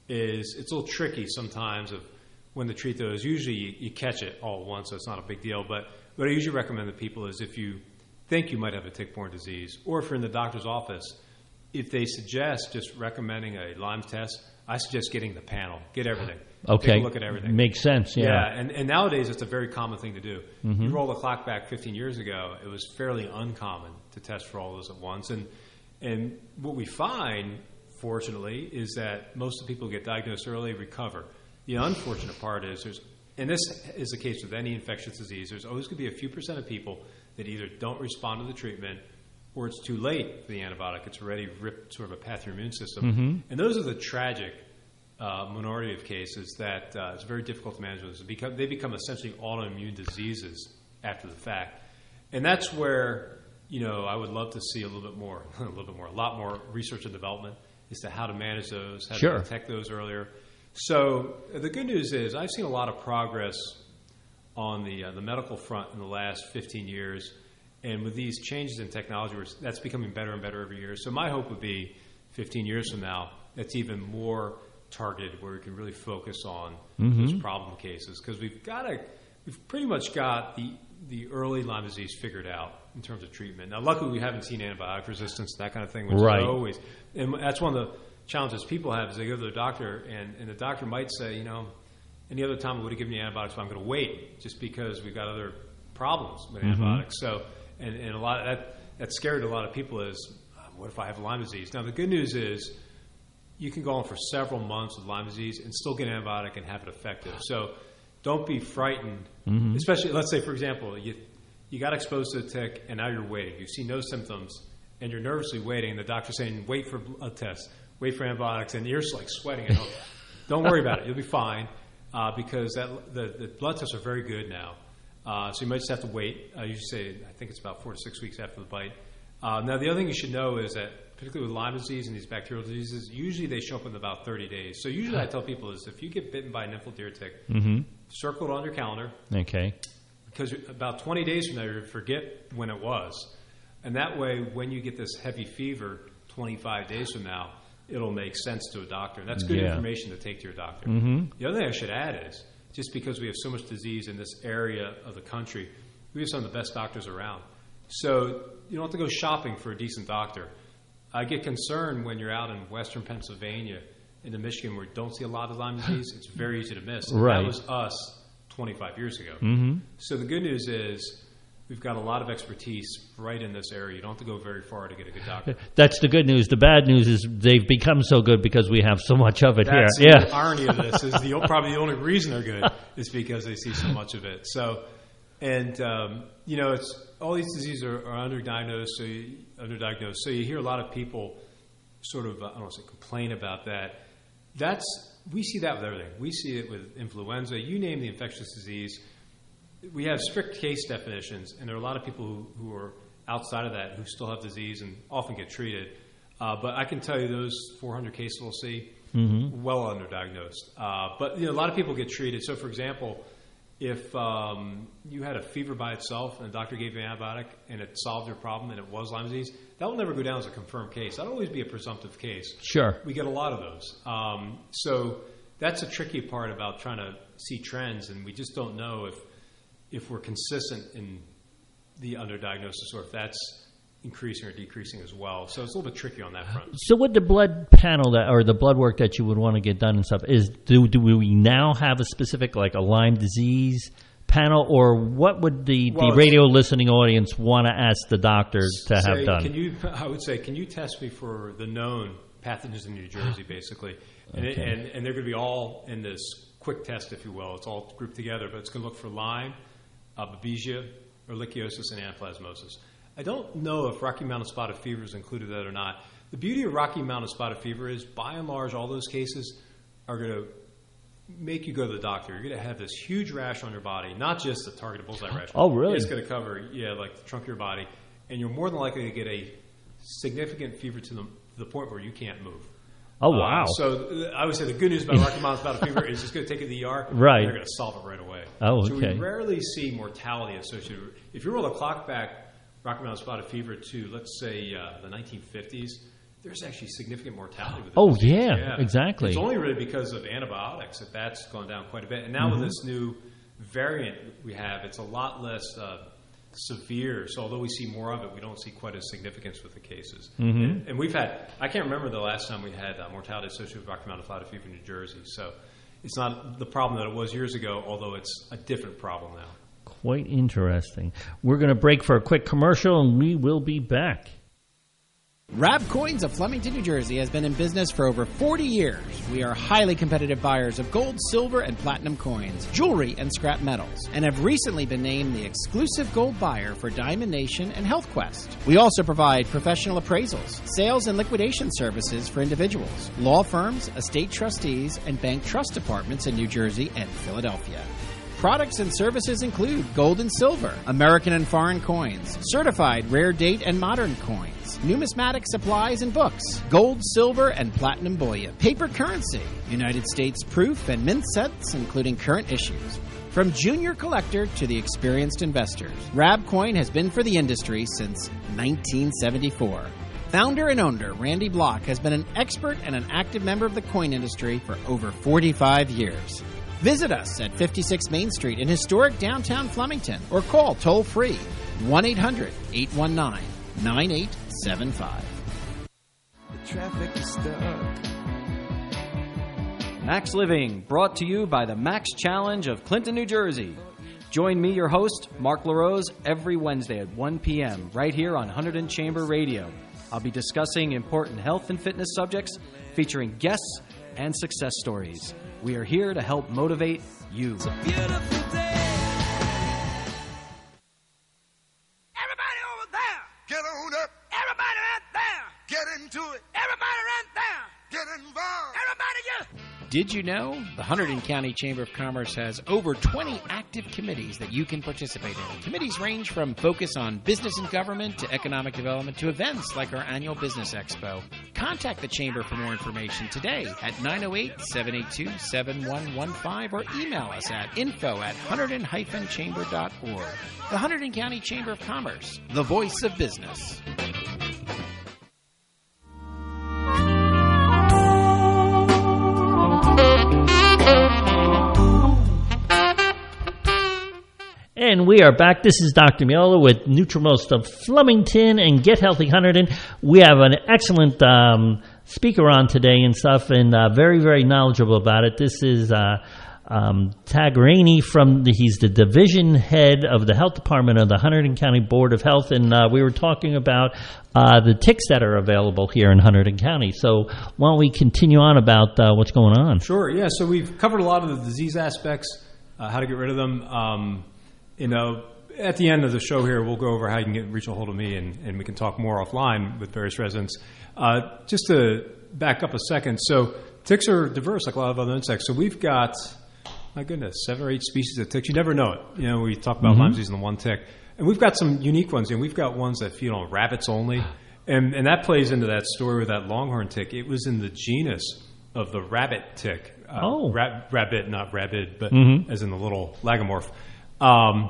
is it's a little tricky sometimes of when to treat those. Usually you, you catch it all at once, so it's not a big deal. But what I usually recommend to people is if you think you might have a tick-borne disease, or if you're in the doctor's office, if they suggest just recommending a Lyme test, I suggest getting the panel. Get everything. Okay. Take a look at everything. Makes sense, yeah. Yeah, and, and nowadays it's a very common thing to do. Mhm. You roll the clock back fifteen years ago, it was fairly uncommon to test for all those at once. And and what we find, fortunately, is that most of the people who get diagnosed early recover. The unfortunate part is there's, and this is the case with any infectious disease, there's always going to be a few percent of people that either don't respond to the treatment or it's too late for the antibiotic. It's already ripped sort of a path through your immune system. Mhm. And those are the tragic uh, minority of cases that uh, it's very difficult to manage those. Become, they become essentially autoimmune diseases after the fact. And that's where, you know, I would love to see a little bit more, a little bit more, a lot more research and development as to how to manage those, how Sure. to detect those earlier. So uh, the good news is I've seen a lot of progress on the uh, the medical front in the last fifteen years. And with these changes in technology, that's becoming better and better every year. So my hope would be fifteen years from now, that's even more targeted, where we can really focus on Mhm. those problem cases. Because we've got to, we've pretty much got the, the early Lyme disease figured out in terms of treatment. Now, luckily, we haven't seen antibiotic resistance, that kind of thing, which Right. is always, and that's one of the challenges people have is they go to their doctor, and, and the doctor might say, you know, any other time I would have given you antibiotics, but I'm going to wait just because we've got other problems with Mhm. antibiotics. So, and, and a lot of that, that scared a lot of people is, uh, what if I have Lyme disease? Now, the good news is you can go on for several months with Lyme disease and still get an antibiotic and have it effective. So don't be frightened, Mhm. especially, let's say, for example, you, you got exposed to a tick and now you're waiting. You see no symptoms and you're nervously waiting, and the doctor's saying, wait for a test, wait for antibiotics, and you're just like sweating at home. Don't worry about it. You'll be fine uh, because that, the, the blood tests are very good now. Uh, so you might just have to wait. I usually say, I think it's about four to six weeks after the bite. Uh, now, the other thing you should know is that, particularly with Lyme disease and these bacterial diseases, usually they show up in about thirty days. So usually I tell people is if you get bitten by an influenza tick, Mhm. circle it on your calendar. Okay. Because about twenty days from now, you forget when it was. And that way, when you get this heavy fever twenty-five days from now, it'll make sense to a doctor. And that's good Yeah. information to take to your doctor. Mhm. The other thing I should add is, just because we have so much disease in this area of the country, we have some of the best doctors around. So you don't have to go shopping for a decent doctor. I get concerned when you're out in western Pennsylvania, into Michigan, where you don't see a lot of Lyme disease. It's very easy to miss. Right. That was us twenty-five years ago. Mhm. So the good news is we've got a lot of expertise right in this area. You don't have to go very far to get a good doctor. That's the good news. The bad news is they've become so good because we have so much of it That's here. the Yeah. irony of this is the probably the only reason they're good is because they see so much of it. So, and um, you know, it's all these diseases are, are underdiagnosed. So, you, underdiagnosed. So you hear a lot of people sort of uh, I don't want to say complain about that. That's we see that with everything. We see it with influenza. You name the infectious disease. We have strict case definitions, and there are a lot of people who, who are outside of that who still have disease and often get treated. Uh, but I can tell you those four hundred cases we'll see, Mhm. well underdiagnosed. Uh, but you know, a lot of people get treated. So, for example, if um, you had a fever by itself and the doctor gave you an antibiotic and it solved your problem and it was Lyme disease, that will never go down as a confirmed case. That'll always be a presumptive case. Sure. We get a lot of those. Um, so that's a tricky part about trying to see trends, and we just don't know if if we're consistent in the underdiagnosis or if that's increasing or decreasing as well. So it's a little bit tricky on that front. So with the blood panel that, or the blood work that you would want to get done and stuff, is do do we now have a specific, like a Lyme disease panel, or what would the, Well, the radio listening audience want to ask the doctors to Say, have done? Can you? I would say, can you test me for the known pathogens in New Jersey, basically? And, it, Okay. and, and they're going to be all in this quick test, if you will. It's all grouped together, but it's going to look for Lyme, uh, Babesia, ehrlichiosis, and anaplasmosis. I don't know if Rocky Mountain spotted fever is included that or not. The beauty of Rocky Mountain spotted fever is, by and large, all those cases are going to make you go to the doctor. You're going to have this huge rash on your body, not just the targeted bullseye rash. Oh, really? It's going to cover, yeah, like the trunk of your body, and you're more than likely to get a significant fever to the, to the point where you can't move. Oh, wow. Uh, so th- I would say the good news about Rocky Mountain spotted fever is it's going to take it to the E R, Right. and they're going to solve it right away. Oh, So okay. we rarely see mortality associated with If you roll the clock back Rocky Mountain spotted fever to, let's say, uh, the nineteen fifties, there's actually significant mortality with it. Oh, yeah, yeah, exactly. It's only really because of antibiotics that that's gone down quite a bit. And now mm-hmm. with this new variant we have, it's a lot less uh, severe. So although we see more of it, we don't see quite as significance with the cases. Mm-hmm. And, and we've had, I can't remember the last time we had uh, mortality associated with Rocky Mountain Flatted Fever in New Jersey. So it's not the problem that it was years ago, although it's a different problem now. Quite interesting. We're going to break for a quick commercial, and we will be back. Rab Coins of Flemington, New Jersey has been in business for over forty years. We are highly competitive buyers of gold, silver, and platinum coins, jewelry, and scrap metals, and have recently been named the exclusive gold buyer for Diamond Nation and Health Quest. We also provide professional appraisals, sales and liquidation services for individuals, law firms, estate trustees, and bank trust departments in New Jersey and Philadelphia. Products and services include gold and silver, American and foreign coins, certified rare date and modern coins, numismatic supplies and books, gold, silver, and platinum bullion, paper currency, United States proof and mint sets including current issues. From junior collector to the experienced investors, Rab Coin has been for the industry since nineteen seventy-four. Founder and owner Randy Block has been an expert and an active member of the coin industry for over forty-five years. Visit us at fifty-six Main Street in historic downtown Flemington or call toll-free one eight hundred eight one nine nine eight seven five. The traffic is stuck. Max Living, brought to you by the Max Challenge of Clinton, New Jersey. Join me, your host, Mark LaRose, every Wednesday at one p.m. right here on Hunterdon Chamber Radio. I'll be discussing important health and fitness subjects featuring guests and success stories. We are here to help motivate you. It's a beautiful day. Everybody over there, get on up. Everybody right there, get into it. Everybody right there, get involved. Everybody get. Did you know the Hunterdon County Chamber of Commerce has over twenty active committees that you can participate in? Committees range from focus on business and government to economic development to events like our annual Business Expo. Contact the Chamber for more information today at nine oh eight, seven eight two, seven one one five or email us at info at hunterdon dash chamber dot org. The Hunterdon County Chamber of Commerce, the voice of business. And we are back. This is Doctor Miola with Nutrimost of Flemington and Get Healthy Hunterdon. We have an excellent um, speaker on today and stuff, and uh, very, very knowledgeable about it. This is uh, um, Tag Rainey from the, he's the division head of the health department of the Hunterdon County Board of Health, and uh, we were talking about uh, the ticks that are available here in Hunterdon County. So why don't we continue on about uh, what's going on? Sure. Yeah. So we've covered a lot of the disease aspects, uh, how to get rid of them. Um, You know, at the end of the show here, we'll go over how you can get reach a hold of me, and, and we can talk more offline with various residents. Uh, just to back up a second, so ticks are diverse like a lot of other insects. So we've got, my goodness, seven or eight species of ticks. You never know it. You know, we talk about mm-hmm. Lyme disease and the one tick. And we've got some unique ones, and we've got ones that feed on rabbits only. And, and that plays into that story with that longhorn tick. It was in the genus of the rabbit tick. Uh, oh. Rab- rabbit, not rabid, but mm-hmm. as in the little lagomorph. Um,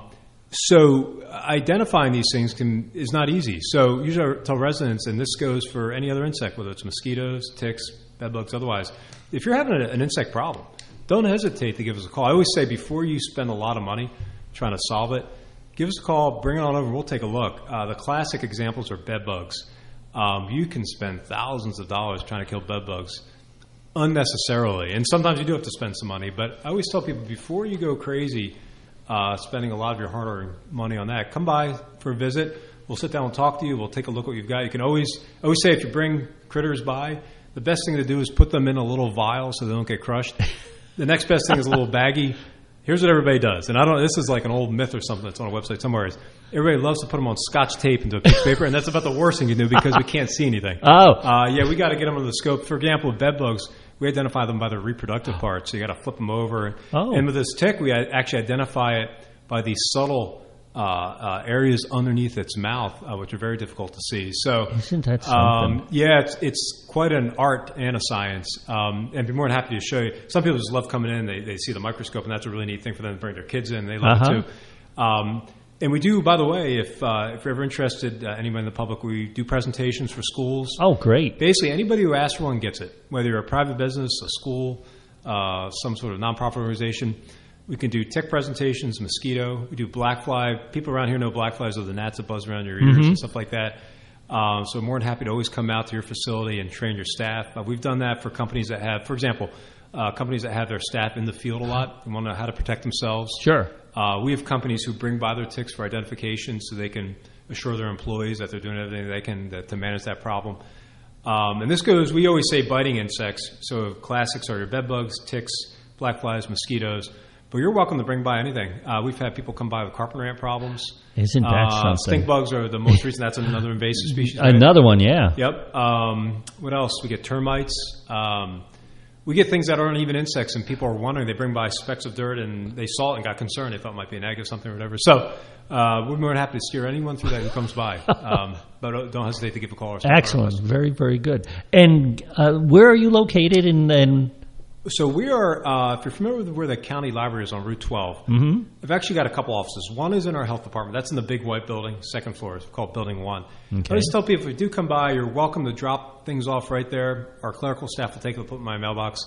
so identifying these things can, is not easy. So usually I tell residents, and this goes for any other insect, whether it's mosquitoes, ticks, bedbugs, otherwise, if you're having a, an insect problem, don't hesitate to give us a call. I always say before you spend a lot of money trying to solve it, give us a call, bring it on over, we'll take a look. Uh, the classic examples are bedbugs. Um, you can spend thousands of dollars trying to kill bedbugs unnecessarily. And sometimes you do have to spend some money, but I always tell people before you go crazy Uh, spending a lot of your hard-earned money on that, come by for a visit. We'll sit down and talk to you. We'll take a look at what you've got. You can always, I always say if you bring critters by, the best thing to do is put them in a little vial so they don't get crushed. The next best thing is a little baggie. Here's what everybody does, and I don't. This is like an old myth or something that's on a website somewhere. Is everybody loves to put them on Scotch tape into a piece of paper, and that's about the worst thing you do because we can't see anything. Oh, uh, yeah, we got to get them under the scope. For example, with bed bugs, we identify them by their reproductive parts, so you got to flip them over. Oh. And with this tick, we actually identify it by these subtle uh, uh, areas underneath its mouth, uh, which are very difficult to see. So, isn't that something? Um, yeah, it's it's quite an art and a science. Um, and I'd be more than happy to show you. Some people just love coming in. They they see the microscope, and that's a really neat thing for them to bring their kids in. They love uh-huh. it too. Um, And we do, by the way, if uh, if you're ever interested, uh, anybody in the public, we do presentations for schools. Oh, great. Basically, anybody who asks for one gets it, whether you're a private business, a school, uh, some sort of nonprofit organization. We can do tick presentations, mosquito. We do black fly. People around here know black flies are the gnats that buzz around your ears Mhm. and stuff like that. Um, so more than happy to always come out to your facility and train your staff. Uh, we've done that for companies that have, for example, uh, companies that have their staff in the field a lot and want to know how to protect themselves. Sure. Uh, we have companies who bring by their ticks for identification so they can assure their employees that they're doing everything they can to, to manage that problem. Um, and this goes, we always say biting insects. So classics are your bed bugs, ticks, black flies, mosquitoes. But you're welcome to bring by anything. Uh, we've had people come by with carpenter ant problems. Isn't that uh, something? Stink bugs are the most recent. That's another invasive species. Right? Another one, yeah. Yep. Um, what else? We get termites. Um, we get things that aren't even insects, and people are wondering. They bring by specks of dirt, and they saw it and got concerned. They thought it might be an egg or something or whatever. So uh, we're more than happy to steer anyone through that who comes by. Um, but don't hesitate to give a call or something. Excellent. Very, very good. And uh, where are you located in... in So we are, uh, if you're familiar with where the county library is on Route twelve, Mhm. I've actually got a couple offices. One is in our health department. That's in the big white building, second floor. It's called Building One. Okay. I just tell people, if you do come by, you're welcome to drop things off right there. Our clerical staff will take it and put it in my mailbox.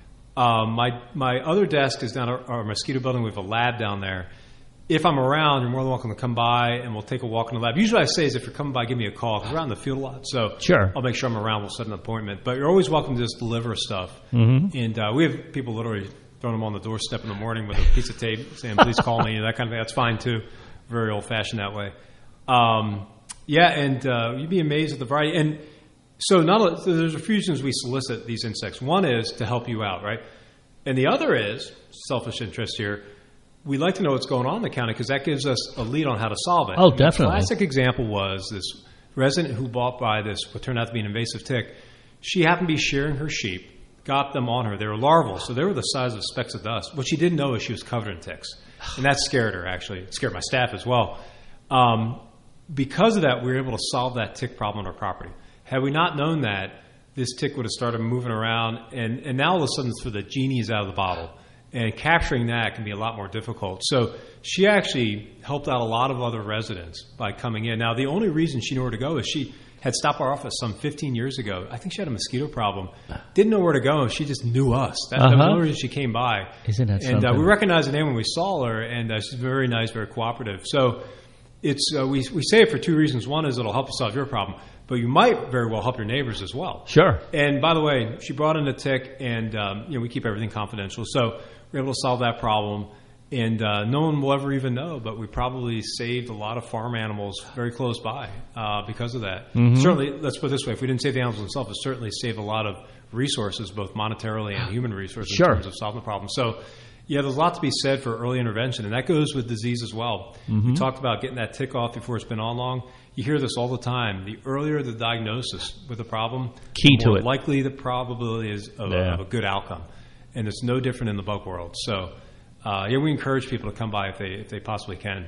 Um, my my other desk is down at our mosquito building. We have a lab down there. If I'm around, you're more than welcome to come by, and we'll take a walk in the lab. Usually I say is if you're coming by, give me a call, because we're out in the field a lot. So Sure. I'll make sure I'm around. We'll set an appointment. But you're always welcome to just deliver stuff. Mhm. And uh, we have people literally throwing them on the doorstep in the morning with a piece of tape saying, please call me, that kind of thing. That's fine, too. Very old-fashioned that way. Um, yeah, and uh, you'd be amazed at the variety. And so, not so there's a few reasons we solicit these insects. One is to help you out, right? And the other is, selfish interest here, we like to know what's going on in the county because that gives us a lead on how to solve it. Oh, I mean, definitely. The classic example was this resident who bought by this, what turned out to be an invasive tick. She happened to be shearing her sheep, got them on her. They were larval, so they were the size of specks of dust. What she didn't know is she was covered in ticks. And that scared her, actually. It scared my staff as well. Um, because of that, we were able to solve that tick problem on our property. Had we not known that, this tick would have started moving around, and, and now all of a sudden, so the genie is out of the bottle. And capturing that can be a lot more difficult. So she actually helped out a lot of other residents by coming in. Now, the only reason she knew where to go is she had stopped our office some fifteen years ago. I think she had a mosquito problem. Didn't know where to go. She just knew us. That, Uh-huh. that was the only reason she came by. Isn't that And uh, something? we recognized the name when we saw her, and uh, she's very nice, very cooperative. So it's uh, we, we say it for two reasons. One is it'll help us solve your problem, but you might very well help your neighbors as well. Sure. And by the way, she brought in a tick, and um, you know we keep everything confidential. So we're able to solve that problem, and uh, no one will ever even know, but we probably saved a lot of farm animals very close by uh, because of that. Mhm. Certainly, let's put it this way, if we didn't save the animals themselves, it certainly saved a lot of resources, both monetarily and human resources Sure. in terms of solving the problem. So, yeah, there's a lot to be said for early intervention, and that goes with disease as well. We Mhm. talked about getting that tick off before it's been on long. You hear this all the time. The earlier the diagnosis with a problem, Key the to more it. likely the probability is of, Yeah. a, of a good outcome. And it's no different in the bug world. So, uh, yeah, we encourage people to come by if they if they possibly can.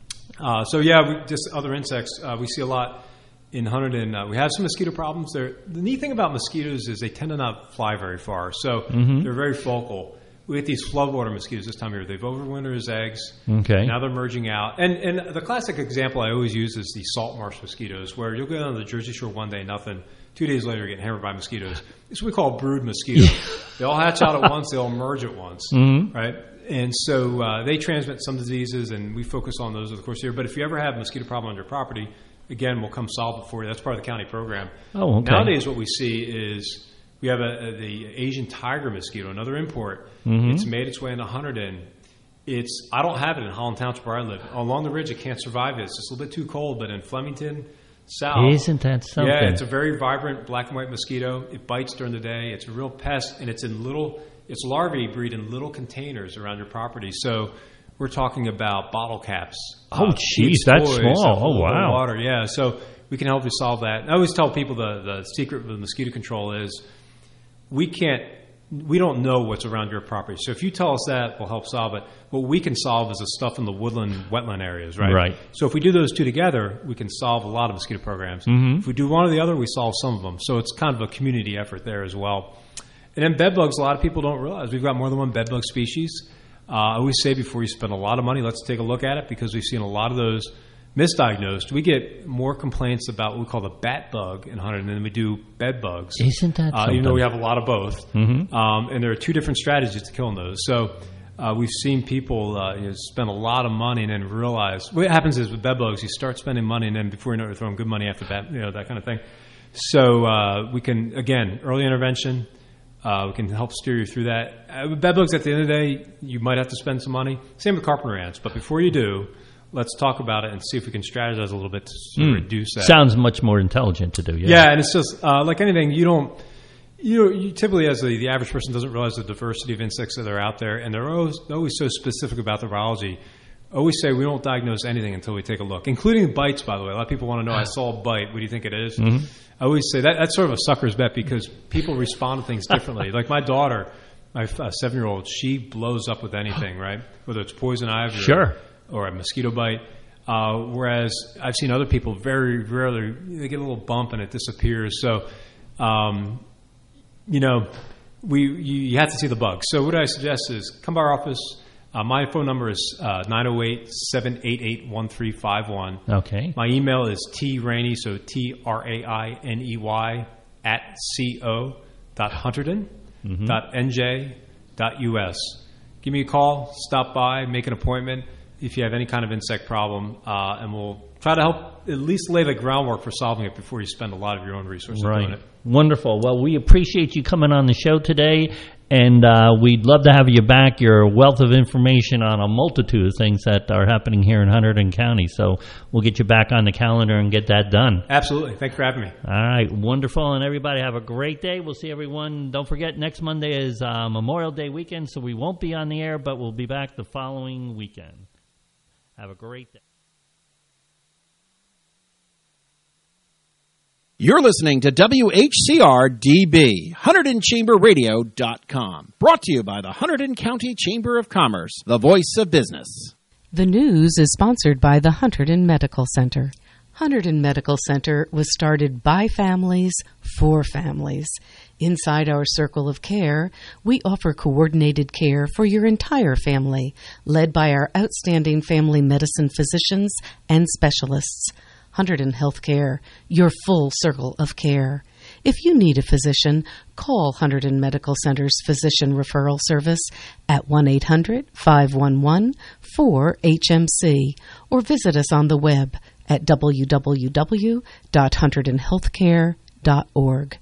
Uh, so, yeah, we, just other insects. Uh, we see a lot in Hunterdon. Uh, we have some mosquito problems. They're, the neat thing about mosquitoes is they tend to not fly very far. So Mhm. they're very focal. We get these floodwater mosquitoes this time of year. They've overwintered as eggs. Okay. Now they're merging out. And and the classic example I always use is the salt marsh mosquitoes, where you'll go down to the Jersey Shore one day, nothing. Two days later, you're getting hammered by mosquitoes. It's what we call brood mosquitoes. They all hatch out at once. They all merge at once, Mhm. right? And so uh, they transmit some diseases, and we focus on those over the course of the year. But if you ever have a mosquito problem on your property, again, we'll come solve it for you. That's part of the county program. Oh, okay. Nowadays, what we see is we have a, a, the Asian tiger mosquito, another import. Mhm. It's made its way into Hunterdon. It's I don't have it in Holland Township where I live. Along the ridge, it can't survive it. It's just a little bit too cold. But in Flemington, south, Isn't that something? Yeah, it's a very vibrant black and white mosquito. It bites during the day. It's a real pest, and it's in little. Its larvae breed in little containers around your property. So we're talking about bottle caps. Oh, uh, jeez, kids' that's toys, small. uh, Oh, full of wow. Water, yeah. So we can help you solve that. And I always tell people the the secret with mosquito control is we can't. We don't know what's around your property. So if you tell us that, we'll help solve it. What we can solve is the stuff in the woodland, wetland areas, right? Right. So if we do those two together, we can solve a lot of mosquito programs. Mhm. If we do one or the other, we solve some of them. So it's kind of a community effort there as well. And then bed bugs, a lot of people don't realize we've got more than one bed bug species. Uh, I always say before you spend a lot of money, let's take a look at it, because we've seen a lot of those misdiagnosed. We get more complaints about what we call the bat bug in Hunterdon than we do bed bugs. Isn't that uh, something? Even though we have a lot of both. Mm-hmm. Um, and there are two different strategies to killing those. So uh, we've seen people uh, you know, spend a lot of money and then realize what happens is with bed bugs, you start spending money and then before you know it, you're throwing good money after that, you know, that kind of thing. So uh, we can, again, early intervention. Uh, we can help steer you through that. Uh, with bed bugs, at the end of the day, you might have to spend some money. Same with carpenter ants. But before you do, let's talk about it and see if we can strategize a little bit to sort of Mm. reduce that. Sounds much more intelligent to do. Yeah, Yeah, and it's just uh, like anything. You don't. You, you typically, as the, the average person, doesn't realize the diversity of insects that are out there, and they're always, they're always so specific about their biology. I always say we don't diagnose anything until we take a look, including bites. By the way, a lot of people want to know. I saw a bite. What do you think it is? Mhm. I always say that that's sort of a sucker's bet because people respond to things differently. Like my daughter, my uh, seven-year-old, she blows up with anything, right? Whether it's poison ivy Sure. or, or a mosquito bite. Uh, whereas I've seen other people very rarely, they get a little bump and it disappears. So, um, you know, we you, you have to see the bug. So what I suggest is come by our office. Uh, my phone number is uh, nine oh eight, seven eight eight, one three five one. Okay. My email is trainey, so T R A I N E Y, at co dot hunterdon dot n j dot u s. Give me a call, stop by, make an appointment if you have any kind of insect problem, uh, and we'll try to help at least lay the groundwork for solving it before you spend a lot of your own resources Right. doing it. Wonderful. Well, we appreciate you coming on the show today, and uh, we'd love to have you back. You're a wealth of information on a multitude of things that are happening here in Hunterdon County, so we'll get you back on the calendar and get that done. Absolutely. Thanks for having me. All right. Wonderful. And everybody have a great day. We'll see everyone. Don't forget, next Monday is uh, Memorial Day weekend, so we won't be on the air, but we'll be back the following weekend. Have a great day. You're listening to W H C R D B, Hunterdon Chamber Radio dot com. Brought to you by the Hunterdon County Chamber of Commerce, the voice of business. The news is sponsored by the Hunterdon Medical Center. Hunterdon Medical Center was started by families for families. Inside our circle of care, we offer coordinated care for your entire family, led by our outstanding family medicine physicians and specialists. Hunterdon Healthcare, your full circle of care. If you need a physician, call Hunterdon Medical Center's Physician Referral Service at one eight hundred, five one one, four H M C or visit us on the web at w w w dot hunterdon healthcare dot org.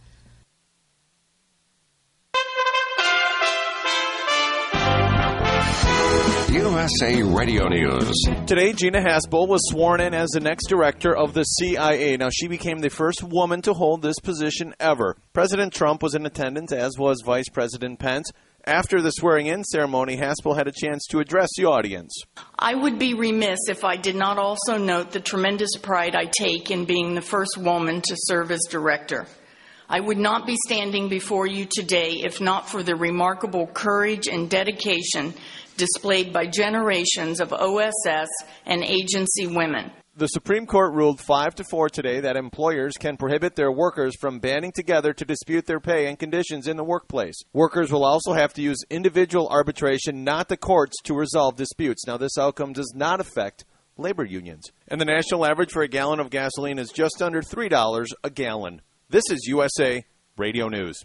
U S A Radio News. Today, Gina Haspel was sworn in as the next director of the C I A. Now, she became the first woman to hold this position ever. President Trump was in attendance, as was Vice President Pence. After the swearing-in ceremony, Haspel had a chance to address the audience. I would be remiss if I did not also note the tremendous pride I take in being the first woman to serve as director. I would not be standing before you today if not for the remarkable courage and dedication displayed by generations of O S S and agency women. The Supreme Court ruled five to four today that employers can prohibit their workers from banding together to dispute their pay and conditions in the workplace. Workers will also have to use individual arbitration, not the courts, to resolve disputes. Now, this outcome does not affect labor unions. And the national average for a gallon of gasoline is just under three dollars a gallon. This is U S A Radio News.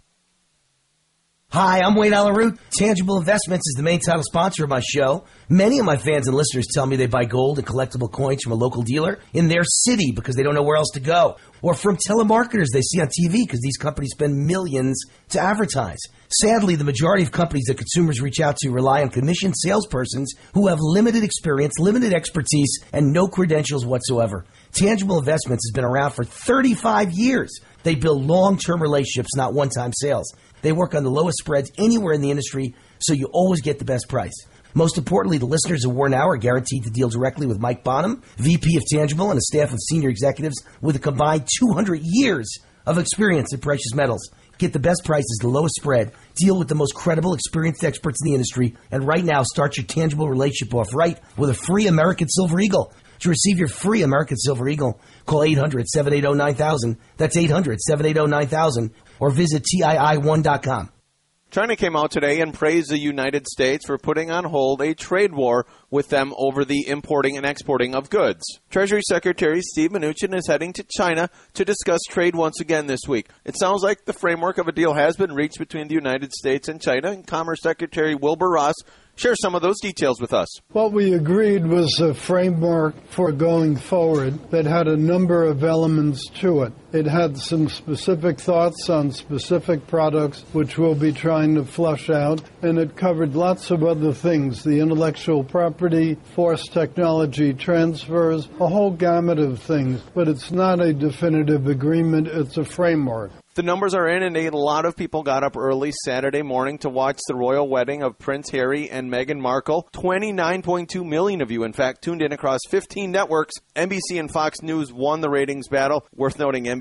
Hi, I'm Wayne Alaroot. Tangible Investments is the main title sponsor of my show. Many of my fans and listeners tell me they buy gold and collectible coins from a local dealer in their city because they don't know where else to go. Or from telemarketers they see on T V because these companies spend millions to advertise. Sadly, the majority of companies that consumers reach out to rely on commissioned salespersons who have limited experience, limited expertise, and no credentials whatsoever. Tangible Investments has been around for thirty-five years. They build long-term relationships, not one-time sales. They work on the lowest spreads anywhere in the industry, so you always get the best price. Most importantly, the listeners of War Now are guaranteed to deal directly with Mike Bonham, V P of Tangible, and a staff of senior executives with a combined two hundred years of experience in precious metals. Get the best prices, the lowest spread, deal with the most credible, experienced experts in the industry, and right now start your Tangible relationship off right with a free American Silver Eagle. To receive your free American Silver Eagle, call eight hundred, seven eight zero, nine thousand. That's eight hundred, seven eight zero, nine thousand. Or visit T I I one dot com. China came out today and praised the United States for putting on hold a trade war with them over the importing and exporting of goods. Treasury Secretary Steve Mnuchin is heading to China to discuss trade once again this week. It sounds like the framework of a deal has been reached between the United States and China, and Commerce Secretary Wilbur Ross shares some of those details with us. What we agreed was a framework for going forward that had a number of elements to it. It had some specific thoughts on specific products, which we'll be trying to flush out, and it covered lots of other things, the intellectual property, forced technology transfers, a whole gamut of things. But it's not a definitive agreement, it's a framework. The numbers are in, and a lot of people got up early Saturday morning to watch the royal wedding of Prince Harry and Meghan Markle. twenty-nine point two million of you, in fact, tuned in across fifteen networks. N B C and Fox News won the ratings battle. Worth noting, N B C